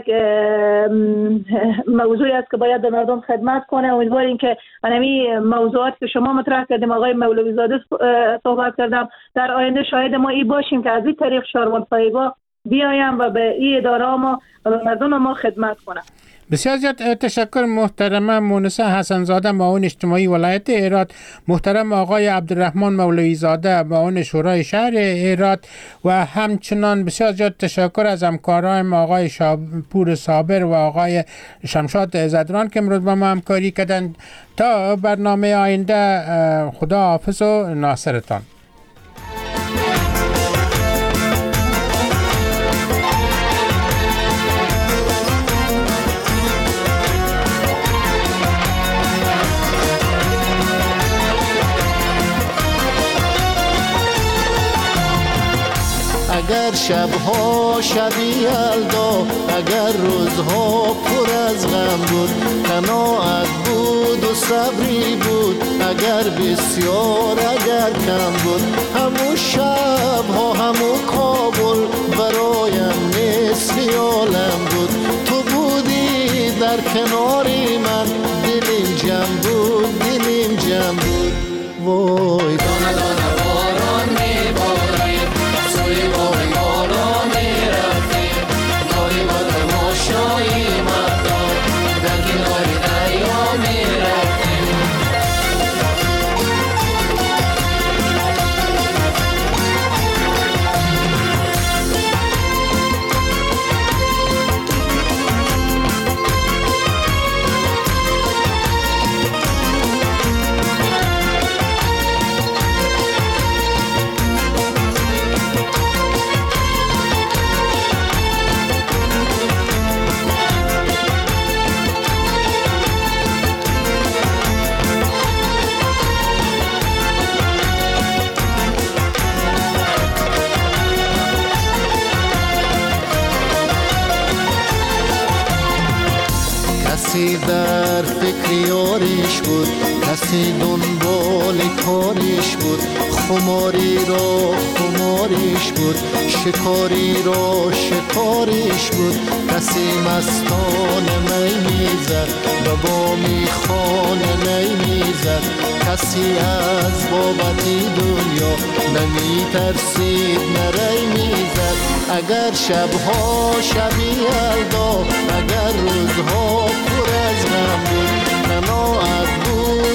موضوعی است که باید به مردم خدمت کنه. امیدواریم که همین موضوعات که شما مطرح کردیم آقای مولوی زاده صحبت کردم در آینده شاهد ما این باشیم که از این طریق شهروندسایبا بیایم و به این اداره ما و به مردم ما خدمت کنم. بسیار زیاد تشکر محترمه مونسه حسن زاده معاون اجتماعی ولایت هرات، محترم آقای عبدالرحمن مولوی زاده معاون شورای شهر هرات و همچنان بسیار زیاد تشکر از همکاران آقای شاپور صابر و آقای شمشاد زدران که امروز با ما همکاری کردند. تا برنامه آینده خدا حافظ و ناصرتان. اگر شبها شبی یلدا، اگر روزها پر از غم بود، قناعت بود و صبری بود، اگر بسیار اگر کم بود، همون شبها همون کابل برایم مثل عالم بود. تو بودی در کناری من، دلیم جمع بود، دلیم جمع بود. وای دانه دانه باران میبارید، سوی باغ بالا میرفتیم، کاری با تماشای مردم در کنار دریا میرفتیم. کسی در فکر یاریش بود، کسی دنبال کاریش بود، خماری را خماریش بود، شکاری را شکاریش بود. کسی مستان می میزد و با میخانه نی میزد، کسی از بابتی دنیا نمی ترسید نری میزد. اگر شبها شبی یلدا، اگر روزها پر از غم بود، قناعت بود